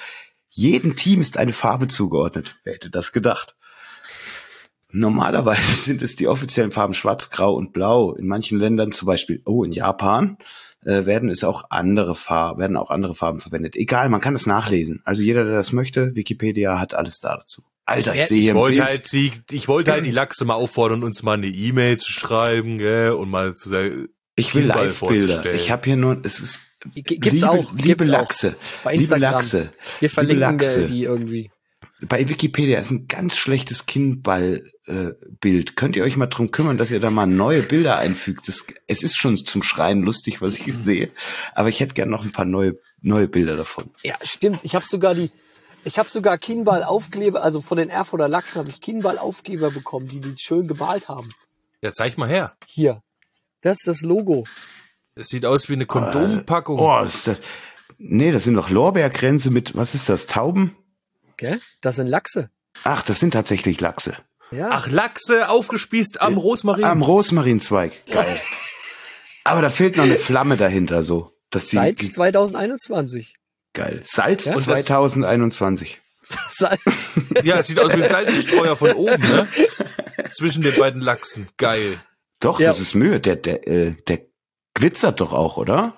Jedem Team ist eine Farbe zugeordnet. Wer hätte das gedacht? Normalerweise sind es die offiziellen Farben Schwarz, Grau und Blau. In manchen Ländern, zum Beispiel, oh, in Japan, äh, werden es auch andere Farben, werden auch andere Farben verwendet. Egal, man kann es nachlesen. Also jeder, der das möchte, Wikipedia hat alles da dazu. Alter, ich sehe hier Ich ein wollte Bild. halt die, ich wollte halt die Lachse mal auffordern, uns mal eine E-Mail zu schreiben, gell, und mal zu sagen, Ich will Kindball Live-Bilder. vorzustellen. Ich habe hier nur, es ist, G- Gibt's liebe, auch. liebe Gibt's Lachse, auch. Bei liebe Instagram. Lachse, Wir verlinken liebe Lachse. die irgendwie. Bei Wikipedia ist ein ganz schlechtes Kindball-Bild. Äh, Bild. Könnt ihr euch mal drum kümmern, dass ihr da mal neue Bilder einfügt? Das, es ist schon zum Schreien lustig, was ich sehe, aber ich hätte gerne noch ein paar neue neue Bilder davon. Ja, stimmt. Ich habe sogar die, ich habe sogar Kienball-Aufkleber, also von den Erfurter Lachsen habe ich Kienball-Aufkleber bekommen, die die schön gemalt haben. Ja, zeig mal her. Hier. Das ist das Logo. Es sieht aus wie eine Kondompackung. Oh, ist das, nee, das sind doch Lorbeerkränze mit, was ist das, Tauben? Gell? Das sind Lachse. Ach, das sind tatsächlich Lachse. Ja. Ach, Lachse aufgespießt am Rosmarin. Am Rosmarinzweig. Geil. Aber da fehlt noch eine Flamme dahinter, so. Dass die, Seit zwanzig einundzwanzig. geil. Salz Ja? zwanzig einundzwanzig. Seit, Ja, es sieht aus wie ein Salzstreuer von oben, ne? Zwischen den beiden Lachsen. Geil. Doch, Ja. das ist Mühe. Der, der, äh, der glitzert doch auch, oder?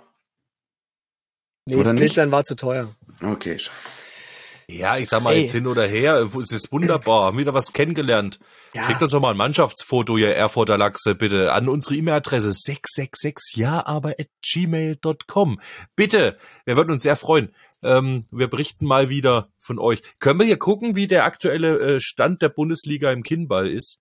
nee, Oder nicht? Glitzern war zu teuer. Okay, schade. Ja, ich sag mal, Ey. jetzt hin oder her, es ist wunderbar. Haben wieder was kennengelernt. Ja. Schickt uns doch mal ein Mannschaftsfoto, ihr Erfurter Lachse, bitte, an unsere E-Mail-Adresse sechs sechs sechs ja aber at gmail dot com. Bitte, wir würden uns sehr freuen. Ähm, wir berichten mal wieder von euch. Können wir hier gucken, wie der aktuelle äh, Stand der Bundesliga im Kinnball ist?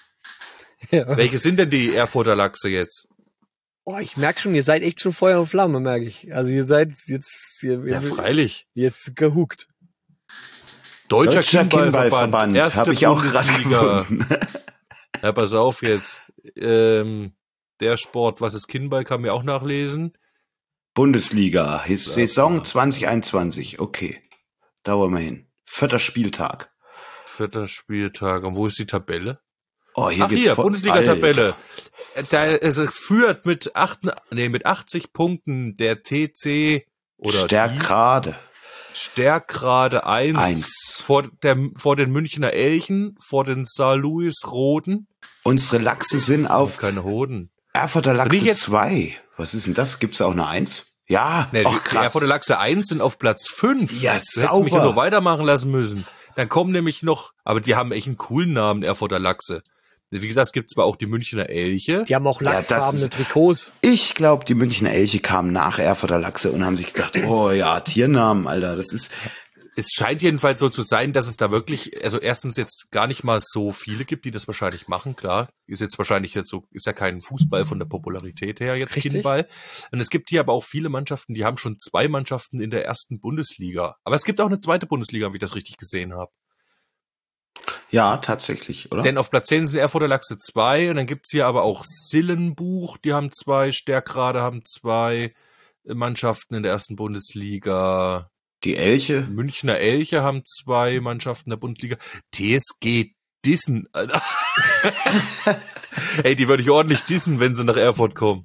Ja. Welche sind denn die Erfurter Lachse jetzt? Oh, ich merke schon, ihr seid echt schon Feuer und Flamme, merke ich. Also ihr seid jetzt, ihr, Ja, ihr, freilich. jetzt gehuckt. Deutscher, Deutscher Kinnballverband, Kinnballverband, erste hab ich auch gerade Bundesliga. gefunden. Ja, pass auf jetzt. Ähm, der Sport, was ist Kinnball, kann mir auch nachlesen. Bundesliga, His- Saison zwanzig einundzwanzig. Okay, da wollen wir hin. Vierter Spieltag. Vierter Spieltag. Und wo ist die Tabelle? Oh, hier Ach geht's hier, vor- Bundesliga-Tabelle. Da es führt mit acht, nee, mit achtzig Punkten der T C oder Stärk die gerade. Stärkrade eins, Eins. vor der vor den Münchner Elchen, vor den Saar Louis Roden. Unsere Lachse sind auf Keine Hoden. Erfurter Wenn ich Lachse jetzt- zwei. Was ist denn das? Gibt's da auch eine eins? Ja, Nee, ach die krass. Erfurter Lachse eins sind auf Platz fünf. Ja, Du hättest mich ja sauber. nur weitermachen lassen müssen. Dann kommen nämlich noch, aber die haben echt einen coolen Namen, Erfurter Lachse. Wie gesagt, es gibt zwar auch die Münchner Elche. Die haben auch Ja, das lachsfarbene ist- Trikots. Ich glaube, die Münchner Elche kamen nach Erfurter Lachse und haben sich gedacht, oh ja, Tiernamen, Alter, das ist, Es scheint jedenfalls so zu sein, dass es da wirklich, also erstens jetzt gar nicht mal so viele gibt, die das wahrscheinlich machen, klar. Ist jetzt wahrscheinlich jetzt so, ist ja kein Fußball von der Popularität her jetzt Richtig. Kinnball. Und es gibt hier aber auch viele Mannschaften, die haben schon zwei Mannschaften in der ersten Bundesliga. Aber es gibt auch eine zweite Bundesliga, wie ich das richtig gesehen habe. ja, tatsächlich, oder? Denn auf Platz zehn sind Erfurter Lachse zwei und dann gibt's hier aber auch Sillenbuch, die haben zwei, Stärkrade haben zwei Mannschaften in der ersten Bundesliga. Die Elche. Münchner Elche haben zwei Mannschaften der Bundesliga. T S G Dissen, Alter. Ey, die würde ich ordentlich dissen, wenn sie nach Erfurt kommen.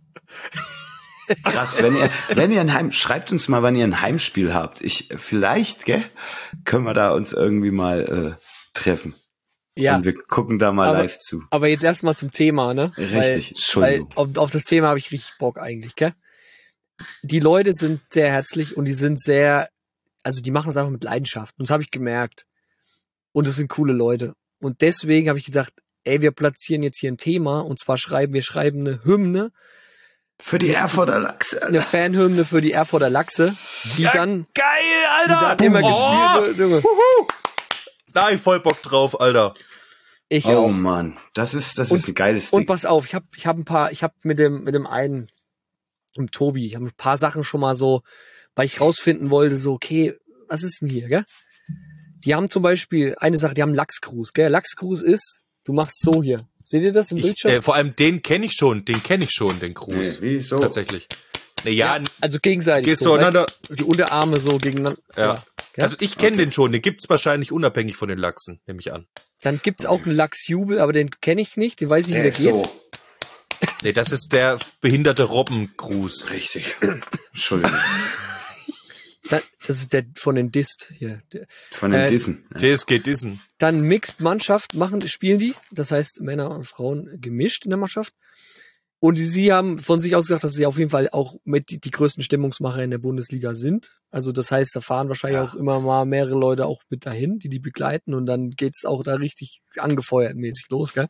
Krass, wenn ihr, wenn ihr ein Heim, schreibt uns mal, wann ihr ein Heimspiel habt. Ich, vielleicht, gell, können wir da uns irgendwie mal, äh, treffen. Ja. Und wir gucken da mal Aber- live zu. Aber jetzt erstmal zum Thema, ne? Richtig, Weil, weil Entschuldigung. auf, auf das Thema habe ich richtig Bock eigentlich, gell? Die Leute sind sehr herzlich und die sind sehr, also die machen das einfach mit Leidenschaft. Und das habe ich gemerkt. Und es sind coole Leute. Und deswegen habe ich gedacht, ey, wir platzieren jetzt hier ein Thema und zwar schreiben, wir schreiben eine Hymne, Für die Erfurter Lachse. eine Fanhymne für die Erfurter Lachse, die dann, Geil, die dann immer gespielt wird. Junge. Da hab ich voll Bock drauf, Alter. Ich Oh auch. Mann, das ist, das Und- ist ein geiles Und Ding. pass auf, ich habe ich hab ein paar, ich habe mit dem mit dem einen, mit Tobi, ich habe ein paar Sachen schon mal so, weil ich rausfinden wollte, so okay, was ist denn hier, gell? Die haben zum Beispiel eine Sache, die haben Lachsgruß, gell? Lachsgruß ist, du machst so hier. Seht ihr das im Ich, Bildschirm? äh, vor allem den kenne ich schon, den kenne ich schon, den Gruß. Nee, wie so? Tatsächlich. Nee, ja, also gegenseitig. gehst so, du einander- weißt, die Unterarme so gegeneinander. Ja. Ja? also ich kenne Okay. den schon, den gibt's wahrscheinlich unabhängig von den Lachsen, nehme ich an. Dann gibt's auch einen Lachsjubel, aber den kenne ich nicht, den weiß ich nicht, Der wie der ist geht. so. Nee, das ist der behinderte Robbengruß. Richtig. Entschuldigung. Dann, Das ist der von den Dist hier. Der, Von den Äh, Dissen. Ja. J S G Dissen. Dann Mixed Mannschaft machen, spielen die. Das heißt, Männer und Frauen gemischt in der Mannschaft. Und sie haben von sich aus gesagt, dass sie auf jeden Fall auch mit die, die größten Stimmungsmacher in der Bundesliga sind. Also das heißt, da fahren wahrscheinlich Ja. auch immer mal mehrere Leute auch mit dahin, die die begleiten. Und dann geht's auch da richtig angefeuert mäßig los, gell?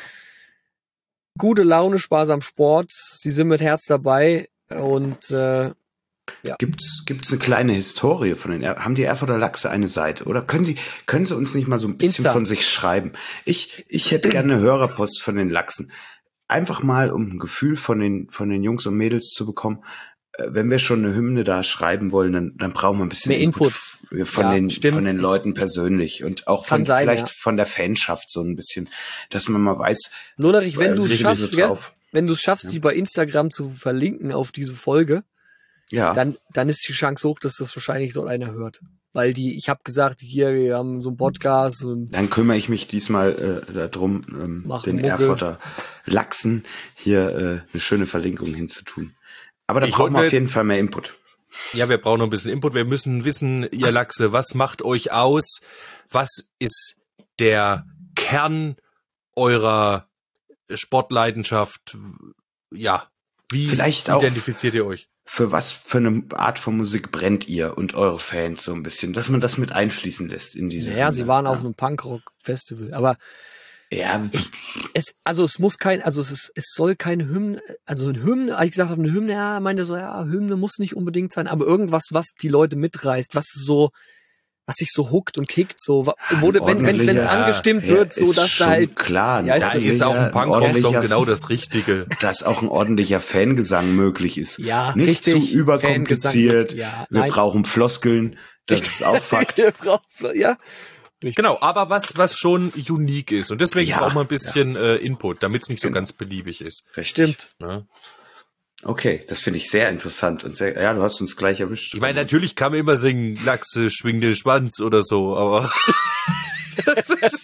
Gute Laune, Spaß am Sport. Sie sind mit Herz dabei. Und äh, Gibt's, gibt's eine kleine Historie von den, Er- haben die Erfurter Lachse eine Seite? Oder können Sie, können Sie uns nicht mal so ein bisschen Insta. von sich schreiben? Ich, ich hätte gerne eine Hörerpost von den Lachsen. Einfach mal, um ein Gefühl von den, von den Jungs und Mädels zu bekommen. Äh, Wenn wir schon eine Hymne da schreiben wollen, dann, dann brauchen wir ein bisschen Mehr Input. f- von Ja, den, stimmt. von den Leuten persönlich und auch Kann von, sein, vielleicht ja. von der Fanschaft so ein bisschen, dass man mal weiß, Lollerich, wenn äh, du es wie die schaffst, so gell? drauf. Wenn du es schaffst, die bei Instagram zu verlinken auf diese Folge, Ja. dann, dann ist die Chance hoch, dass das wahrscheinlich dort einer hört. Weil die, ich habe gesagt, hier, wir haben so einen Podcast und Dann kümmere ich mich diesmal äh, darum, ähm, Mach den Mucke. Erfurter Lachsen hier äh, eine schöne Verlinkung hinzutun. Aber da Ich brauchen wir wollte- auf jeden Fall mehr Input. Ja, wir brauchen noch ein bisschen Input. Wir müssen wissen, ihr Lachse, was macht euch aus? Was ist der Kern eurer Sportleidenschaft? Ja, wie Vielleicht auch- identifiziert ihr euch? Für was für eine Art von Musik brennt ihr und eure Fans so ein bisschen, dass man das mit einfließen lässt in diese naja, Hymne. sie waren ja. auf einem Punkrock-Festival. Aber Ja, es, also es muss kein, also es ist, es soll keine Hymne, also eine Hymne, als ich gesagt habe, eine Hymne, ja, meinte so, ja, Hymne muss nicht unbedingt sein, aber irgendwas, was die Leute mitreißt, was so, was sich so huckt und kickt, so, wa- wo, du- wenn, wenn, wenn es ordentlicher- angestimmt ja, wird, so, ist dass schon da halt, klar, Ja, ist- Da ist auch ein Punkrock-Song ordentlicher- genau das Richtige. dass auch ein ordentlicher Fangesang möglich ist. Ja, Nicht richtig, zu überkompliziert. Fangesang, ja, Wir nein. brauchen Floskeln. Das ist auch Fakt. Ihr braucht- ja, Genau, aber was, was schon unique ist. Und deswegen Ja, braucht man ein bisschen äh, Input, damit es nicht so Genau. ganz beliebig ist. Richtig. stimmt. Ne? Okay, das finde ich sehr interessant und sehr, ja, du hast uns gleich erwischt. Ich meine, natürlich kann man immer singen, Lachse, schwing den Schwanz oder so, aber ja,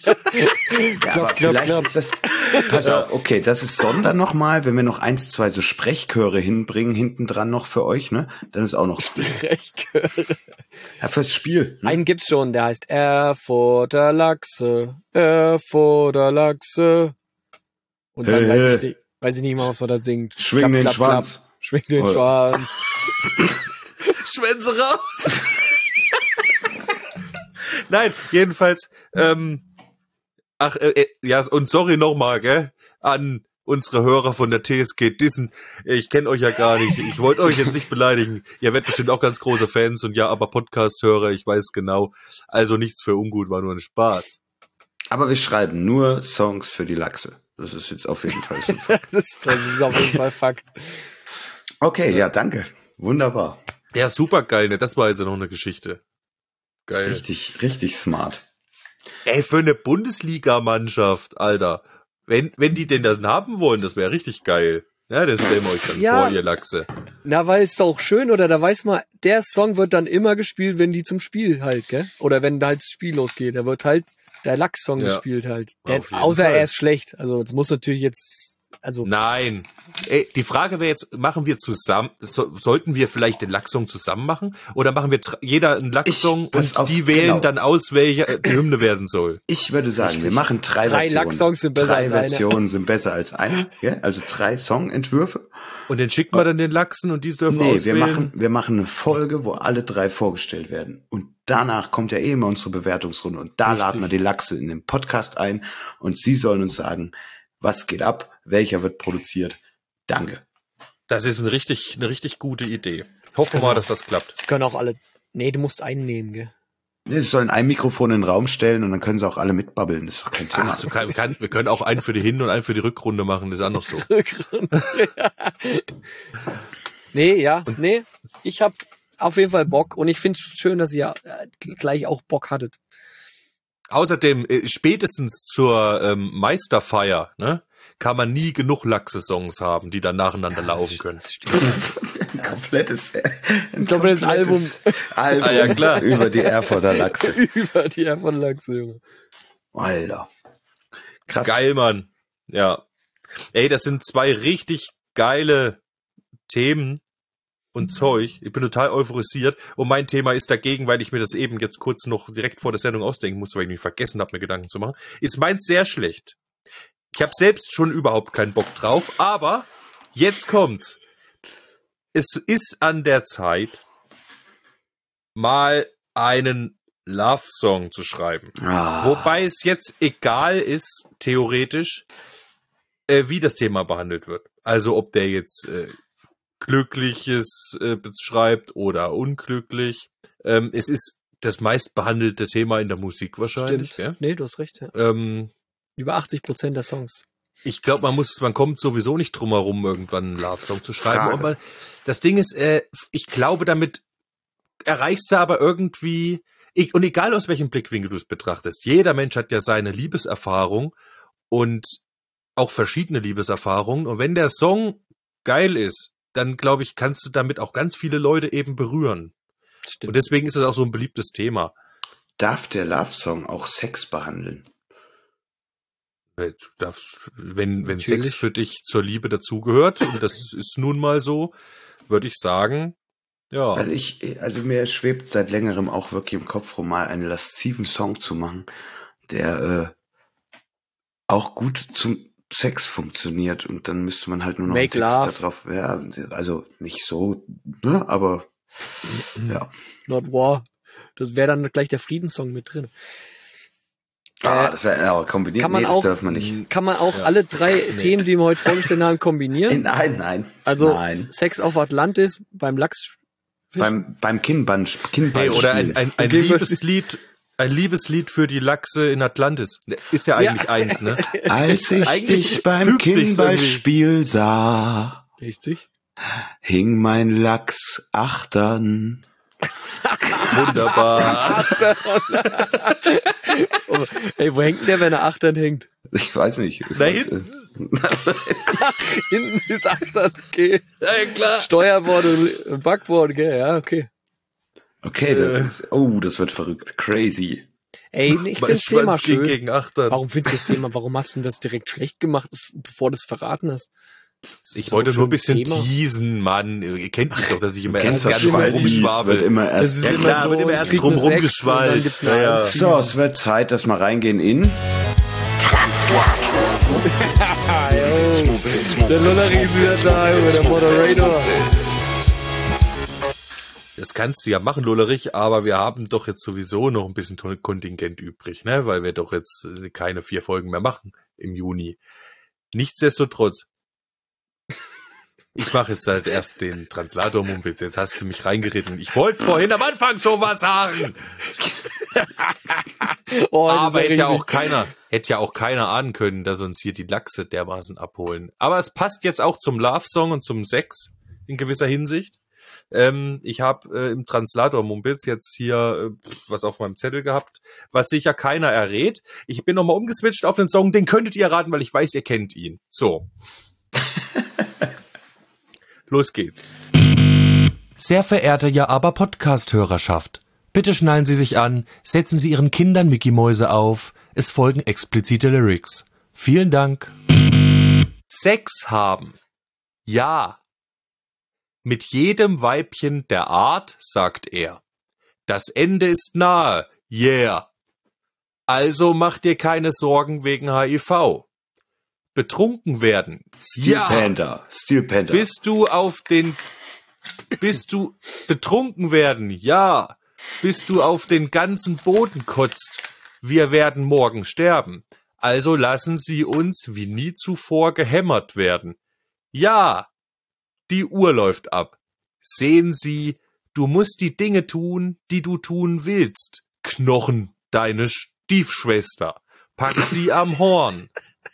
aber Klopp, vielleicht klopp. ist das, pass auf, okay, das ist Sonder nochmal, wenn wir noch eins, zwei so Sprechchöre hinbringen, hinten dran noch für euch, ne, dann ist auch noch gut. Recht. Ja, fürs Spiel. Ne? Einen gibt's schon, der heißt Erfurter Lachse, Erfurter Lachse. Und dann Hey, weiß, hey. ich nicht, weiß ich nicht mal, was man da singt. Schwing Klapp, den klapp, Schwanz. klapp. Schwing den Oder- Schwanz. Schwänze raus. Nein, jedenfalls, ähm, ach, äh, äh, ja, und sorry nochmal, gell, an unsere Hörer von der T S G Dissen. Ich kenne euch ja gar nicht. Ich wollte euch jetzt nicht beleidigen. Ihr werdet bestimmt auch ganz große Fans und ja, aber Podcast-Hörer, ich weiß genau. Also nichts für ungut, war nur ein Spaß. Aber wir schreiben nur Songs für die Lachse. Das ist jetzt auf jeden Fall so. Das ist, das ist auf jeden Fall Fakt. Okay, ja, danke. Wunderbar. Ja, super geil, ne? Das war jetzt noch eine Geschichte. Geil. Richtig, richtig smart. Ey, für eine Bundesliga-Mannschaft, Alter. Wenn, wenn die den dann haben wollen, das wäre richtig geil. Ja, das stellen wir euch dann Ja. vor, ihr Lachse. Na, weil es doch schön, oder da weiß man, der Song wird dann immer gespielt, wenn die zum Spiel halt, gell? Oder wenn halt das Spiel losgeht. Da wird halt der Lachs-Song Ja. gespielt halt. Der, Auf jeden außer Fall. er ist schlecht. Also, es muss natürlich jetzt, also, Nein. Ey, die Frage wäre jetzt, machen wir zusammen, so, sollten wir vielleicht den Lachsong zusammen machen? Oder machen wir tra- jeder einen Lachsong Ich- pass und auf, die wählen genau. dann aus, welche die Hymne werden soll? Ich würde sagen, Richtig. wir machen drei, Drei Versionen. Lachs-Songs sind besser drei als eine. Versionen sind besser als eine. Ja? Also drei Songentwürfe. Und dann schickt man dann den Lachsen und die dürfen Nee, wir auswählen. machen, wir machen eine Folge, wo alle drei vorgestellt werden. Und danach kommt ja eh immer unsere Bewertungsrunde. Und da Richtig. laden wir die Lachse in den Podcast ein. Und sie sollen uns sagen, was geht ab, welcher wird produziert. Danke. Das ist eine richtig, eine richtig gute Idee. Hoffen wir Genau. mal, dass das klappt. das können auch alle, nee, du musst einen nehmen, gell? Nee, sie sollen ein Mikrofon in den Raum stellen und dann können sie auch alle mitbabbeln. Das ist doch kein Thema. Ach, so kann, kann, wir können auch einen für die Hin- und einen für die Rückrunde machen, das ist auch noch so. Nee, ja, nee, ich hab auf jeden Fall Bock und ich finde es schön, dass ihr äh, gleich auch Bock hattet. Außerdem, äh, spätestens zur ähm, Meisterfeier, ne, kann man nie genug Lachse-Songs haben, die dann nacheinander laufen können. Ein komplettes, ein komplettes Album. Album Ah, ja, klar. über die Erfurter Lachse. Über die von Lachse, Junge. Alter. Krass. Geil, Mann. Ja. Ey, das sind zwei richtig geile Themen und Zeug. Ich bin total euphorisiert und mein Thema ist dagegen, weil ich mir das eben jetzt kurz noch direkt vor der Sendung ausdenken musste, weil ich mich vergessen habe, mir Gedanken zu machen, ist meins sehr schlecht. Ich habe selbst schon überhaupt keinen Bock drauf, aber jetzt kommt's. Es ist an der Zeit, mal einen Love-Song zu schreiben. Ah. Wobei es jetzt egal ist, theoretisch, äh, wie das Thema behandelt wird. Also ob der jetzt äh, Glückliches äh, beschreibt oder unglücklich. Ähm, es ist das meist behandelte Thema in der Musik wahrscheinlich. Stimmt. Ja? Nee, du hast recht. Ja. Ähm, Über achtzig Prozent der Songs. ich glaube, man muss, man kommt sowieso nicht drum herum, irgendwann einen Love-Song zu schreiben. Frage. Aber das Ding ist, äh, ich glaube, damit erreichst du aber irgendwie, ich, und egal aus welchem Blickwinkel du es betrachtest, jeder Mensch hat ja seine Liebeserfahrung und auch verschiedene Liebeserfahrungen. Und wenn der Song geil ist, dann glaube ich, kannst du damit auch ganz viele Leute eben berühren. Stimmt. Und deswegen ist es auch so ein beliebtes Thema. Darf der Love-Song auch Sex behandeln? Du darfst, wenn, wenn Natürlich. Sex für dich zur Liebe dazugehört, und das ist nun mal so, würde ich sagen, ja. Weil ich, also mir schwebt seit längerem auch wirklich im Kopf rum, mal einen lasziven Song zu machen, der äh, auch gut zum Sex funktioniert, und dann müsste man halt nur noch einen Make Text love. da drauf. Ja, also nicht so, ne, aber ja. Not War. Das wäre dann gleich der Friedenssong mit drin. Ah, Äh, das wäre ja kombiniert. kann man nee, das auch- darf man nicht. Kann man auch alle drei Themen, die wir heute vorgestellt haben, kombinieren? Nein, nein. Also nein. Sex auf Atlantis beim Lachs. Beim, beim Kinnband, Kinnband Hey, oder ein, ein, ein Okay, Liebeslied, ein Liebeslied für die Lachse in Atlantis. Ist ja eigentlich Ja. eins, ne? Als ich Eigentlich dich beim fügt sich's Kinnballspiel sah, Richtig. hing mein Lachs achtern. Wunderbar. Oh, ey, wo hängt denn der, wenn er Achtern hängt? Ich weiß nicht. Da hinten. Hinten ist Achtern, okay. Ja, klar. Steuerbord und Backbord, gell, ja, okay. Okay, das ist, oh, das wird verrückt. Crazy. Ey, ich Mein find's Thema Schwanz ging schön. gegen Achtern. Warum findest du das Thema, warum hast du denn das direkt schlecht gemacht, bevor du es verraten hast? Das Ich ist wollte auch nur schon ein bisschen Thema. teasen, Mann. Ihr kennt mich doch, dass ich immer Kennst erst das gerne Schwein, drum wird rumschwafel. immer Das erst. ist Ja immer klar, so, wird immer erst kriegt drum eine sechs und dann rumgeschwallt. gibt's Ja, eine ja. eins. So, es wird Zeit, dass wir reingehen in. Ah, yo. Der Lollerich ist wieder da, Junge, der Moderator. Das kannst du ja machen, Lollerich, aber wir haben doch jetzt sowieso noch ein bisschen Kontingent übrig, ne? Weil wir doch jetzt äh, keine vier Folgen mehr machen im Juni. Nichtsdestotrotz. Ich mache jetzt halt erst den Translator-Mumpitz. Jetzt hast du mich reingeritten. Ich wollte vorhin am Anfang schon was sagen. Oh, das Aber ist hätte ja richtig- auch keiner, hätte ja auch keiner ahnen können, dass uns hier die Lachse dermaßen abholen. Aber es passt jetzt auch zum Love-Song und zum Sex in gewisser Hinsicht. Ähm, ich habe äh, im Translator-Mumpitz jetzt hier äh, was auf meinem Zettel gehabt, was sicher keiner errät. Ich bin nochmal umgeswitcht auf den Song, den könntet ihr erraten, weil ich weiß, ihr kennt ihn. So. Los geht's. Sehr verehrte Ja-Aber-Podcast-Hörerschaft, bitte schnallen Sie sich an, setzen Sie Ihren Kindern Mickey-Mäuse auf. Es folgen explizite Lyrics. Vielen Dank. Sex haben. Ja. Mit jedem Weibchen der Art, sagt er. Das Ende ist nahe. Yeah. Also mach dir keine Sorgen wegen H I V. Betrunken werden. Steel Ja. Panther. Steel Panther. Bist du auf den, bist du betrunken werden? Ja. Bist du auf den ganzen Boden kotzt? Wir werden morgen sterben. Also lassen Sie uns wie nie zuvor gehämmert werden. Ja. Die Uhr läuft ab. Sehen Sie, du musst die Dinge tun, die du tun willst. Knochen, deine Stiefschwester. Pack sie am Horn.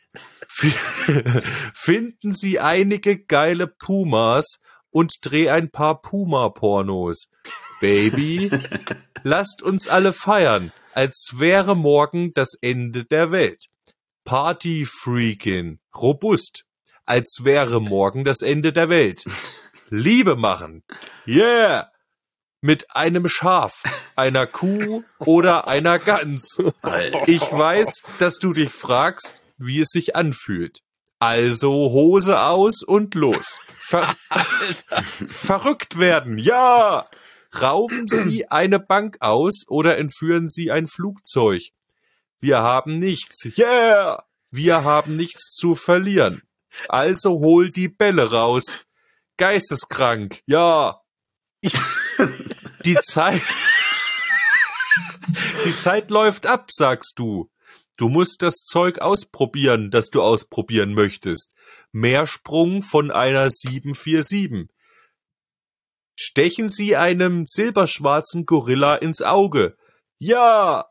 Finden Sie einige geile Pumas und dreh ein paar Puma-Pornos. Baby, lasst uns alle feiern, als wäre morgen das Ende der Welt. Party-Freakin, robust, als wäre morgen das Ende der Welt. Liebe machen, yeah, mit einem Schaf, einer Kuh oder einer Gans. Ich weiß, dass du dich fragst, wie es sich anfühlt. Also Hose aus und los. Ver Verrückt werden, ja! Rauben Sie eine Bank aus oder entführen Sie ein Flugzeug? Wir haben nichts, yeah! Wir haben nichts zu verlieren. Also hol die Bälle raus. Geisteskrank, ja! Die Zeit... Die Zeit läuft ab, sagst du. Du musst das Zeug ausprobieren, das du ausprobieren möchtest. Meersprung von einer sieben vier sieben. Stechen Sie einem silberschwarzen Gorilla ins Auge. Ja!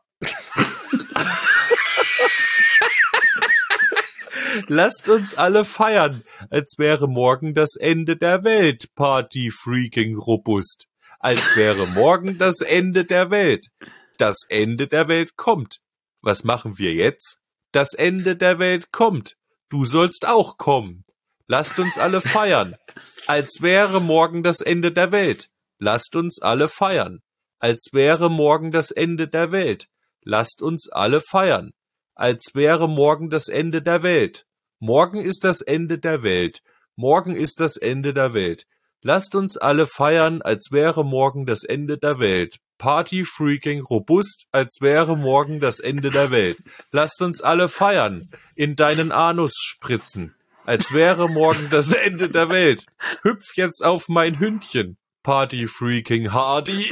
Lasst uns alle feiern, als wäre morgen das Ende der Welt, Party freaking robust. Als wäre morgen das Ende der Welt. Das Ende der Welt kommt. Was machen wir jetzt? Das Ende der Welt kommt. Du sollst auch kommen. Lasst uns alle feiern. Als wäre morgen das Ende der Welt. Lasst uns alle feiern. Als wäre morgen das Ende der Welt. Lasst uns alle feiern. Als wäre morgen das Ende der Welt. Morgen ist das Ende der Welt. Morgen ist das Ende der Welt. Lasst uns alle feiern, als wäre morgen das Ende der Welt. Party freaking robust, als wäre morgen das Ende der Welt. Lasst uns alle feiern, in deinen Anus spritzen, als wäre morgen das Ende der Welt. Hüpf jetzt auf mein Hündchen. Party freaking Hardy.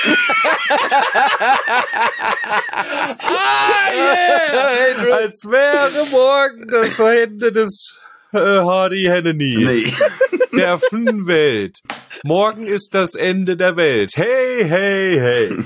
Ah, yeah. Als wäre morgen das Ende des äh, Hardy Henneny. Nee. Der Welt. Morgen ist das Ende der Welt. Hey, hey, hey.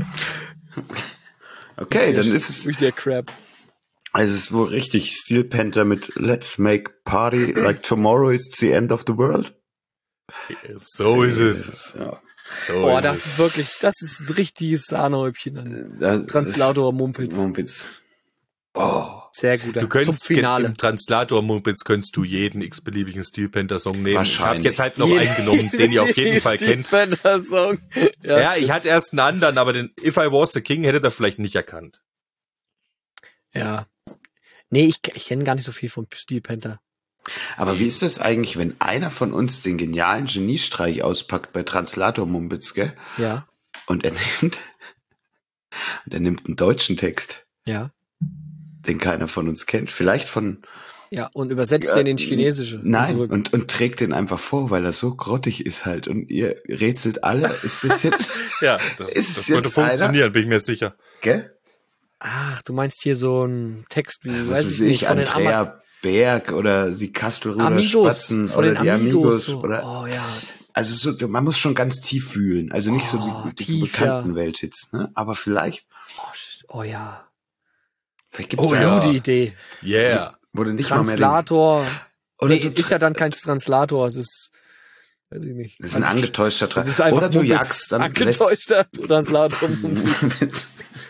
Okay, dann ist es, der Crap. also es ist wohl richtig Steel Panther mit Let's make party like tomorrow is the end of the world. So ist es. Ja. So Boah, ist das es. ist wirklich, das ist ein richtiges Sahnehäubchen. Da- Translator Mumpitz. Mumpitz. Oh. Sehr guter. Du könntest Zum Finale. im Translator Mumpitz könntest du jeden x-beliebigen Steel Panther Song nehmen. Ich habe Wahrscheinlich. jetzt halt noch einen genommen, den ihr auf jeden Fall kennt. Song. Ja, Ja, ich hatte erst einen anderen, aber den If I Was the King hättet ihr vielleicht nicht erkannt. ja. Nee, ich, ich kenne gar nicht so viel von Steel Panther. Aber wie ist das eigentlich, wenn einer von uns den genialen Geniestreich auspackt bei Translator Mumpitz, gell? Ja, Und er nimmt, und er nimmt einen deutschen Text, ja. den keiner von uns kennt. Vielleicht von, Ja, und übersetzt Ja, den ins Chinesische. nein, zurück. und, und trägt den einfach vor, weil er so grottig ist halt. Und ihr rätselt alle, ist das jetzt, Ja, das, Ist das jetzt würde funktionieren, bin ich mir sicher. gell? Ach, du meinst hier so ein Text wie, Was weiß weiß ich nicht, ich, von den Andrea Ama Berg oder die Kastelruder Amigos. Spatzen Von oder den die Amigos, so. oder, Oh ja. also so, man muss schon ganz tief fühlen. Also nicht so Oh, die, die tief, bekannten ja. Welthits, ne? Aber vielleicht, Oh, shit. Oh ja. vielleicht gibt's Oh da, ja. Gute Idee. Yeah. wurde nicht mal mehr den, Translator. oder Nee, du, ist ja dann kein Translator, es ist, weiß ich nicht. das ist ein angetäuschter Das Tra- ist einfach oder du Mumpitz. jagst dann Angetäuschter Translator. lässt-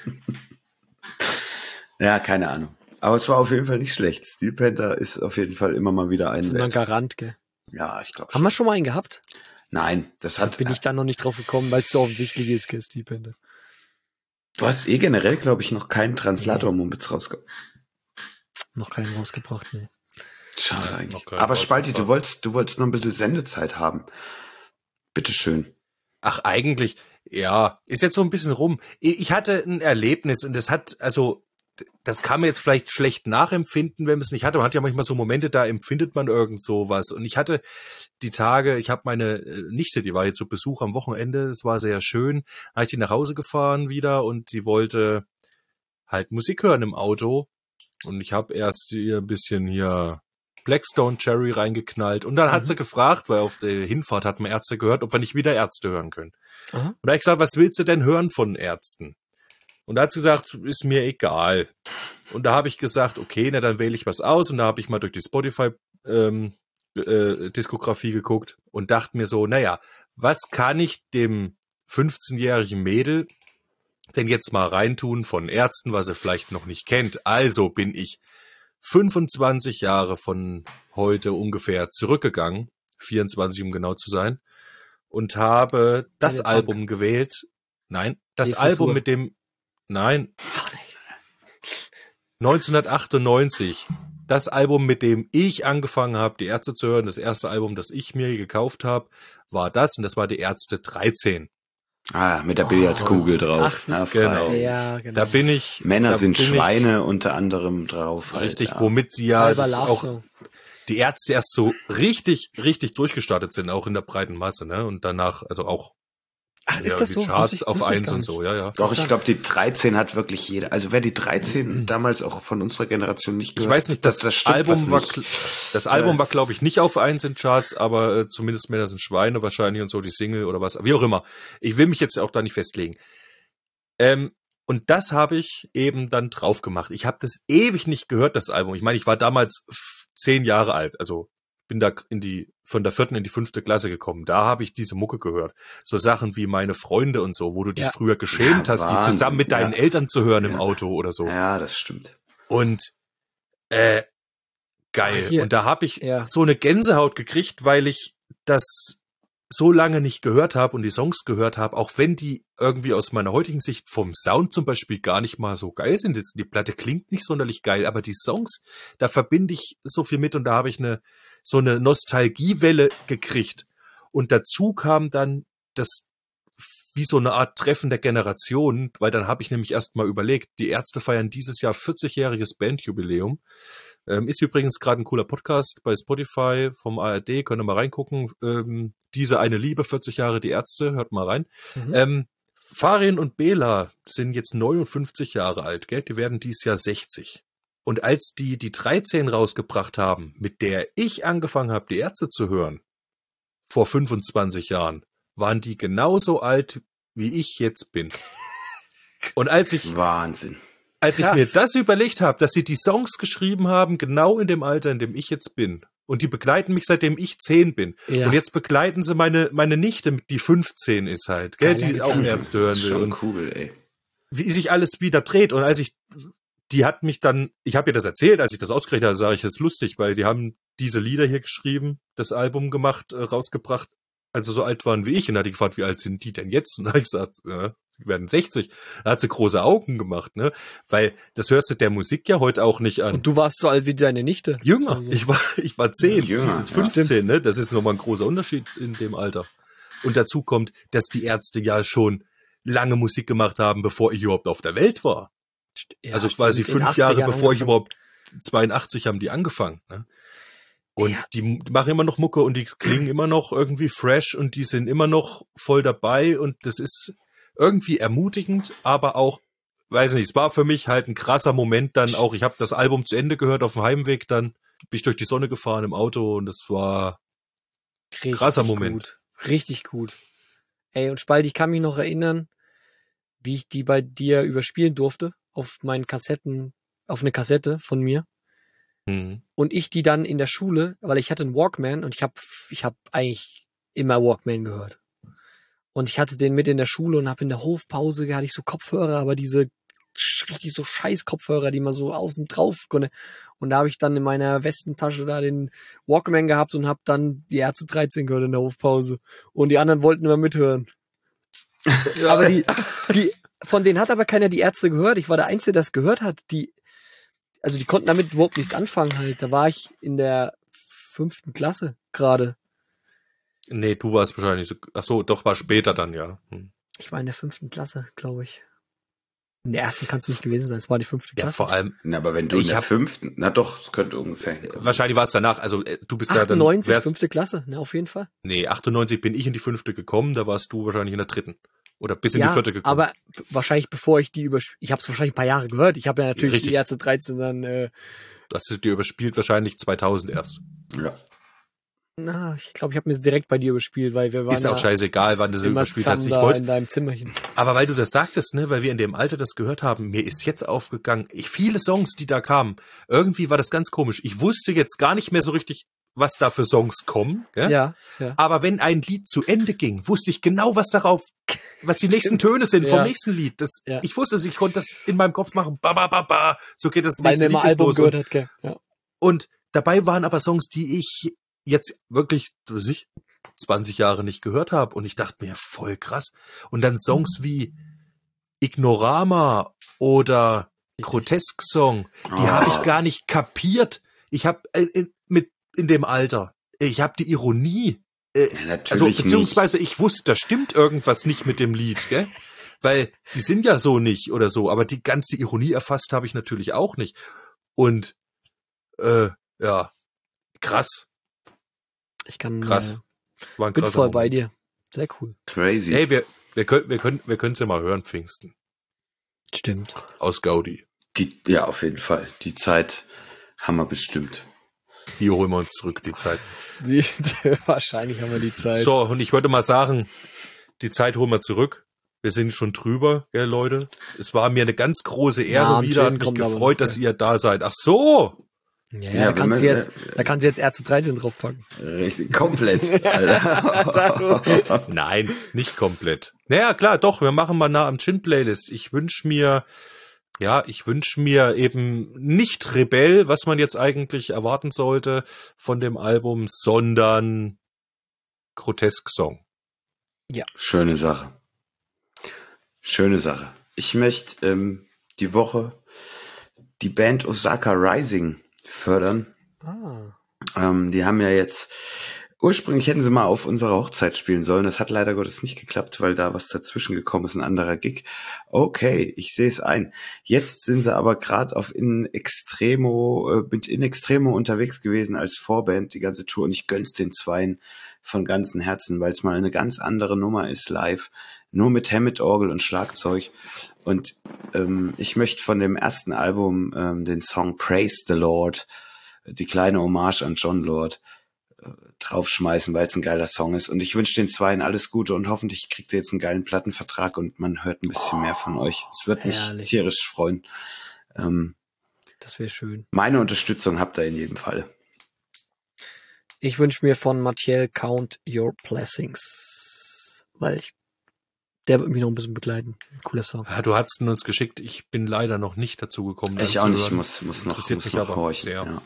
Ja, keine Ahnung. Aber es war auf jeden Fall nicht schlecht. Steel Panther ist auf jeden Fall immer mal wieder Das ein ist immer ein Wert. Garant, gell. Ja, ich glaube Haben schon. wir schon mal einen gehabt? Nein, das Da hat, bin ich da noch nicht drauf gekommen, weil es so offensichtlich ist, gell, Steel Panther. du hast eh generell, glaube ich, noch keinen Translator-Mumpitz rausgekommen. Noch keinen rausgebracht, ne. Schade Ja, eigentlich. noch keinen Aber Spalti, du rausgebracht. wolltest, du wolltest noch ein bisschen Sendezeit haben. Bitteschön. Ach, eigentlich, ja, ist jetzt so ein bisschen rum. Ich hatte ein Erlebnis und das hat, also, das kann man jetzt vielleicht schlecht nachempfinden, wenn man es nicht hatte. Man hat ja manchmal so Momente, da empfindet man irgend sowas. Und ich hatte die Tage, ich habe meine äh, Nichte, die war jetzt zu Besuch am Wochenende, es war sehr schön. Da habe ich die nach Hause gefahren wieder und sie wollte halt Musik hören im Auto. Und ich habe erst ihr ein bisschen hier Blackstone Cherry reingeknallt. Und dann hat Mhm. sie gefragt, weil auf der Hinfahrt hat man Ärzte gehört, ob wir nicht wieder Ärzte hören können. Aha. Und da habe ich gesagt, was willst du denn hören von Ärzten? Und da hat sie gesagt, ist mir egal. Und da habe ich gesagt, okay, na dann wähle ich was aus. Und da habe ich mal durch die Spotify ähm, äh, Diskografie geguckt und dachte mir so, naja, was kann ich dem fünfzehnjährigen Mädel denn jetzt mal reintun von Ärzten, was er vielleicht noch nicht kennt? Also bin ich fünfundzwanzig Jahre von heute ungefähr zurückgegangen, vierundzwanzig um genau zu sein, und habe das Keine Album Bank. gewählt. Nein, das Die Frisur. Album mit dem, nein, neunzehnhundertachtundneunzig das Album, mit dem ich angefangen habe, die Ärzte zu hören, das erste Album, das ich mir gekauft habe, war das und das war die Ärzte dreizehn. Ah, mit der Billardkugel Oh, drauf. ach, Ja, genau. frei. Ja, genau. Da bin ich. Männer da sind bin Schweine unter anderem drauf. Ich, Halt, richtig, ja. womit sie ja Halber das Love auch Song. die Ärzte erst so richtig, richtig durchgestartet sind, auch in der breiten Masse, ne? Und danach, also auch Ach, ja, ist das die so? Charts Wusste ich- auf wusste ich eins gar und nicht. so, ja, ja. Doch, ich glaube, die dreizehn hat wirklich jeder. Also wer die dreizehn damals auch von unserer Generation nicht Ich gehört, weiß nicht, das, das stimmt Album was war, nicht. kl- das Album war, glaube ich, nicht auf eins in Charts, aber äh, zumindest Männer sind Schweine wahrscheinlich und so, die Single oder was, wie auch immer. Ich will mich jetzt auch da nicht festlegen. Ähm, und das habe ich eben dann drauf gemacht. Ich habe das ewig nicht gehört, das Album. Ich meine, ich war damals f- zehn Jahre alt, also bin da in die von der vierten in die fünfte Klasse gekommen. Da habe ich diese Mucke gehört. So Sachen wie Meine Freunde und so, wo du dich Ja. früher geschämt Ja, hast, die Wahnsinn, zusammen mit deinen ja. Eltern zu hören im Ja. Auto oder so. Ja, das stimmt. Und äh, geil. Ah, hier. Und da habe ich Ja. so eine Gänsehaut gekriegt, weil ich das so lange nicht gehört habe und die Songs gehört habe, auch wenn die irgendwie aus meiner heutigen Sicht vom Sound zum Beispiel gar nicht mal so geil sind. Das- Die Platte klingt nicht sonderlich geil, aber die Songs, da verbinde ich so viel mit und da habe ich eine so eine Nostalgiewelle gekriegt. Und dazu kam dann das wie so eine Art Treffen der Generationen, weil dann habe ich nämlich erst mal überlegt, die Ärzte feiern dieses Jahr vierzigjähriges Bandjubiläum. Ähm, ist übrigens gerade ein cooler Podcast bei Spotify vom A R D, könnt ihr mal reingucken. Ähm, diese eine Liebe, vierzig Jahre die Ärzte, hört mal rein. Mhm. Ähm, Farin und Bela sind jetzt neunundfünfzig Jahre alt, gell? Die werden dieses Jahr sechzig. Und als die die dreizehn rausgebracht haben, mit der ich angefangen habe, die Ärzte zu hören, vor fünfundzwanzig Jahren, waren die genauso alt, wie ich jetzt bin. Und als ich Wahnsinn. als ich Krass. mir das überlegt habe, dass sie die Songs geschrieben haben, genau in dem Alter, in dem ich jetzt bin. Und die begleiten mich, seitdem ich zehn bin. Ja. Und jetzt begleiten sie meine, meine Nichte, die fünfzehn ist halt, gell, Geiler die auch Gedanke. Ärzte hören will. Schon Und cool, ey. wie sich alles wieder dreht. Und als ich, die hat mich dann, ich habe ihr das erzählt, als ich das ausgerechnet habe, sage ich, das ist lustig, weil die haben diese Lieder hier geschrieben, das Album gemacht, äh, rausgebracht, als sie so alt waren wie ich. Und da hat die gefragt, wie alt sind die denn jetzt? Und da habe ich gesagt, ja, die werden sechzig. Da hat sie große Augen gemacht, ne? Weil das hörst du der Musik ja heute auch nicht an. Und du warst so alt wie deine Nichte. Jünger. Also- Ich war, ich war zehn. Jünger, Sie ist jetzt ja. fünfzehn, ne? Das ist nochmal ein großer Unterschied in dem Alter. Und dazu kommt, dass die Ärzte ja schon lange Musik gemacht haben, bevor ich überhaupt auf der Welt war. Ja, also quasi stimmt, in fünf Jahre achtzigern bevor ich angefangen. überhaupt, zweiundachtzig haben die angefangen, ne? Und Ja. die, die machen immer noch Mucke und die klingen immer noch irgendwie fresh und die sind immer noch voll dabei und das ist irgendwie ermutigend, aber auch, weiß nicht, es war für mich halt ein krasser Moment dann auch. Ich habe das Album zu Ende gehört auf dem Heimweg, dann bin ich durch die Sonne gefahren im Auto und das war Richtig krasser Moment. Gut. Richtig gut. Ey, und Spalt, ich kann mich noch erinnern, wie ich die bei dir überspielen durfte auf meinen Kassetten, auf eine Kassette von mir. hm. Und ich die dann in der Schule, weil ich hatte einen Walkman und ich habe ich hab eigentlich immer Walkman gehört. Und ich hatte den mit in der Schule und habe in der Hofpause hatte ich so Kopfhörer, aber diese sch- richtig so scheiß Kopfhörer, die man so außen drauf konnte. Und da habe ich dann in meiner Westentasche da den Walkman gehabt und habe dann die Ärzte dreizehn gehört in der Hofpause. Und die anderen wollten immer mithören. Aber die, die, von denen hat aber keiner die Ärzte gehört. Ich war der Einzige, der das gehört hat. Die, also die konnten damit überhaupt nichts anfangen halt. Da war ich in der fünften Klasse gerade. Nee, du warst wahrscheinlich so, ach so, doch war später dann, ja. Hm. Ich war in der fünften Klasse, glaube ich. In der ersten kannst du nicht gewesen sein. Es war die fünfte Ja, Klasse. vor allem, Na, aber wenn du Ich in der hab- fünften, na doch, es könnte ungefähr. wahrscheinlich war es danach, also äh, du bist ja dann, achtundneunzig, wärst, fünfte Klasse, ne, auf jeden Fall. nee, achtundneunzig bin ich in die fünfte gekommen, da warst du wahrscheinlich in der dritten. Oder bis in Ja, die vierte gekommen. aber b- wahrscheinlich bevor ich die über, ich habe es wahrscheinlich ein paar Jahre gehört. Ich habe ja natürlich Richtig. die Ärzte dreizehn dann, äh, Du hast dir überspielt wahrscheinlich zweitausend erst. Ja. na, ich glaube, ich habe mir es direkt bei dir überspielt, weil wir waren Ist auch ja scheißegal, wann du sie immer überspielt hast. zusammen Ich da wollte, in deinem Zimmerchen. aber weil du das sagtest, ne, weil wir in dem Alter das gehört haben, mir ist jetzt aufgegangen, ich, viele Songs, die da kamen, irgendwie war das ganz komisch. Ich wusste jetzt gar nicht mehr so richtig, was da für Songs kommen, gell? Ja, ja. Aber wenn ein Lied zu Ende ging, wusste ich genau, was darauf, was die nächsten Töne sind vom Ja. nächsten Lied. Das, Ja. Ich wusste es, ich konnte das in meinem Kopf machen. Ba, ba, ba, ba. So geht das Weil nächste man immer Lied jetzt Album los. gehört Und, hat, gell? Ja. und dabei waren aber Songs, die ich jetzt wirklich, weiß ich, zwanzig Jahre nicht gehört habe. Und ich dachte mir, voll krass. Und dann Songs wie Ignorama oder Grotesk Song, die Ah. habe ich gar nicht kapiert, ich habe äh, mit in dem Alter, ich habe die Ironie, äh, Ja, also natürlich beziehungsweise ich wusste, da stimmt irgendwas nicht mit dem Lied, gell? Weil die sind ja so nicht oder so, aber die ganze Ironie erfasst habe ich natürlich auch nicht. Und äh, ja, krass, Ich kann krass. Äh, War ein bin krasser voll bei Moment. dir. Sehr cool. Crazy. Hey, wir wir können wir können wir können es ja mal hören, Pfingsten Stimmt. aus Gaudi. Die, ja, auf jeden Fall. Die Zeit haben wir bestimmt. Die holen wir uns zurück, die Zeit. Die, wahrscheinlich haben wir die Zeit. So, und ich wollte mal sagen, die Zeit holen wir zurück. Wir sind schon drüber, gell, Leute. Es war mir eine ganz große Ehre Ja, wieder, hat Gin mich kommt aber gefreut, noch, dass ihr da seid. Ach so! Ja, Ja, ja, da, wenn kannst man- du jetzt, da kannst du jetzt Ärzte dreizehn draufpacken. Richtig, komplett. Alter. Nein, nicht komplett. Naja, klar, doch, wir machen mal nah am Gin-Playlist. Ich wünsche mir, ja, ich wünsche mir eben nicht Rebell, was man jetzt eigentlich erwarten sollte von dem Album, sondern Grotesk-Song. Schöne Sache. Schöne Sache. Ich möchte ähm, die Woche die Band Osaka Rising fördern. Ah. Ähm, die haben ja jetzt, ursprünglich hätten sie mal auf unserer Hochzeit spielen sollen. Das hat leider Gottes nicht geklappt, weil da was dazwischen gekommen ist, ein anderer Gig. Okay, ich sehe es ein. Jetzt sind sie aber gerade auf In Extremo, äh, mit In Extremo unterwegs gewesen als Vorband die ganze Tour und ich gönn's den Zweien von ganzem Herzen, weil es mal eine ganz andere Nummer ist live. Nur mit Hammond-Orgel und Schlagzeug. Und ähm, ich möchte von dem ersten Album ähm, den Song Praise the Lord, die kleine Hommage an John Lord, äh, draufschmeißen, weil es ein geiler Song ist. Und ich wünsche den Zweien alles Gute und hoffentlich kriegt ihr jetzt einen geilen Plattenvertrag und man hört ein bisschen mehr von euch. Es wird mich herrlich. tierisch freuen. Ähm, Das wäre schön. meine Unterstützung habt ihr in jedem Fall. Ich wünsche mir von Mathiel Count Your Blessings. Weil ich, der wird mich noch ein bisschen begleiten. Cooler Song. Ja, du hast ihn uns geschickt. Ich bin leider noch nicht dazu gekommen. Ich das auch zu nicht, ich hören. muss, muss noch, Interessiert muss mich noch aber horchen. sehr. Ja.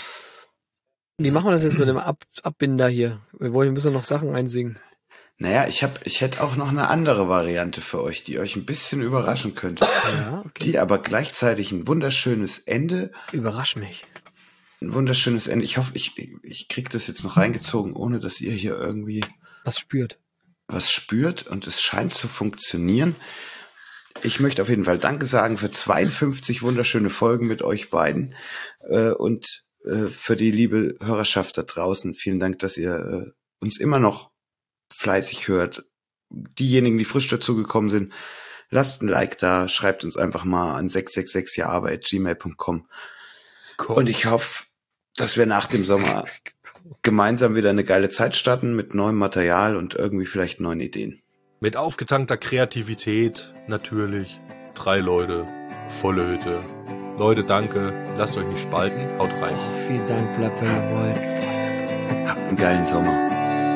Wie machen wir das jetzt mit dem Ab Abbinder hier? Wir wollen, müssen noch Sachen einsingen. Naja, ich hab, ich hätte auch noch eine andere Variante für euch, die euch ein bisschen überraschen könnte. Ja, okay. Die aber gleichzeitig ein wunderschönes Ende, Überrasch mich. ein wunderschönes Ende. Ich hoffe, ich, ich krieg das jetzt noch reingezogen, ohne dass ihr hier irgendwie Was spürt. was spürt und es scheint zu funktionieren. Ich möchte auf jeden Fall Danke sagen für zweiundfünfzig wunderschöne Folgen mit euch beiden äh, und äh, für die liebe Hörerschaft da draußen. Vielen Dank, dass ihr äh, uns immer noch fleißig hört. Diejenigen, die frisch dazugekommen sind, lasst ein Like da, schreibt uns einfach mal an sechs sechs sechs ja aber at gmail punkt com. Und ich hoffe, dass wir nach dem Sommer gemeinsam wieder eine geile Zeit starten mit neuem Material und irgendwie vielleicht neuen Ideen. Mit aufgetankter Kreativität, natürlich. Drei Leute, volle Hütte. Leute, danke. Lasst euch nicht spalten. Haut rein. Oh, vielen Dank, bleibt, wenn ihr wollt. Habt einen geilen Sommer.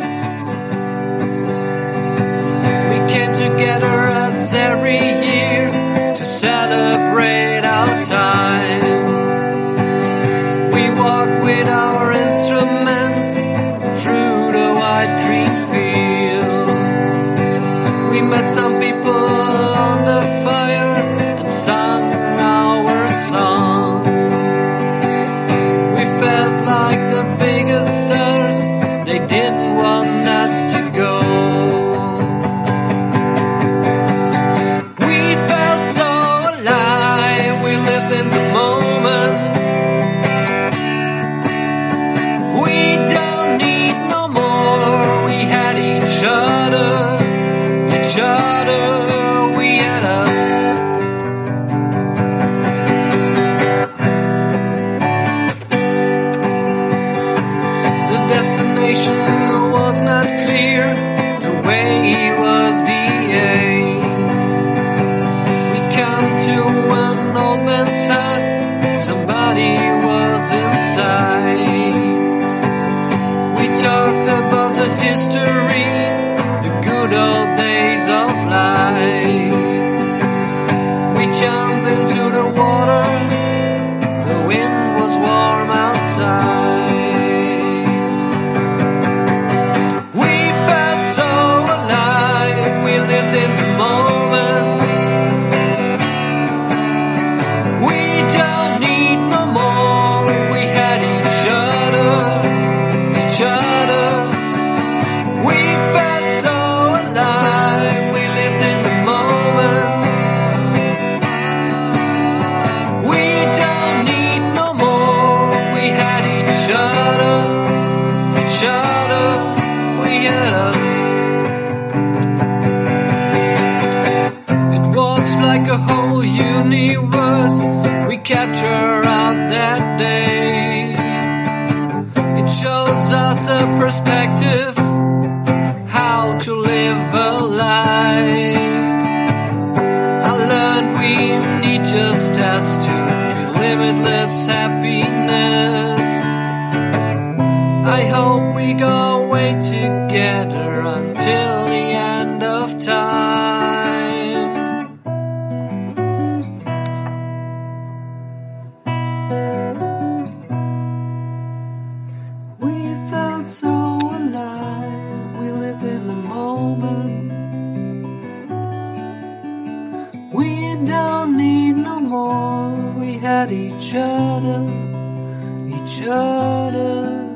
We came together as every year to celebrate our time. We walk with our instruments through the wide green fields. We met some people on the fire and sung our song. We felt like the biggest stars, they did universe we capture out that day. It shows us a perspective, how to live a life. I learned we need just us to feel limitless happiness. I hope we go away together until the end of time. We felt so alive, we lived in the moment. We don't need no more, we had each other, each other.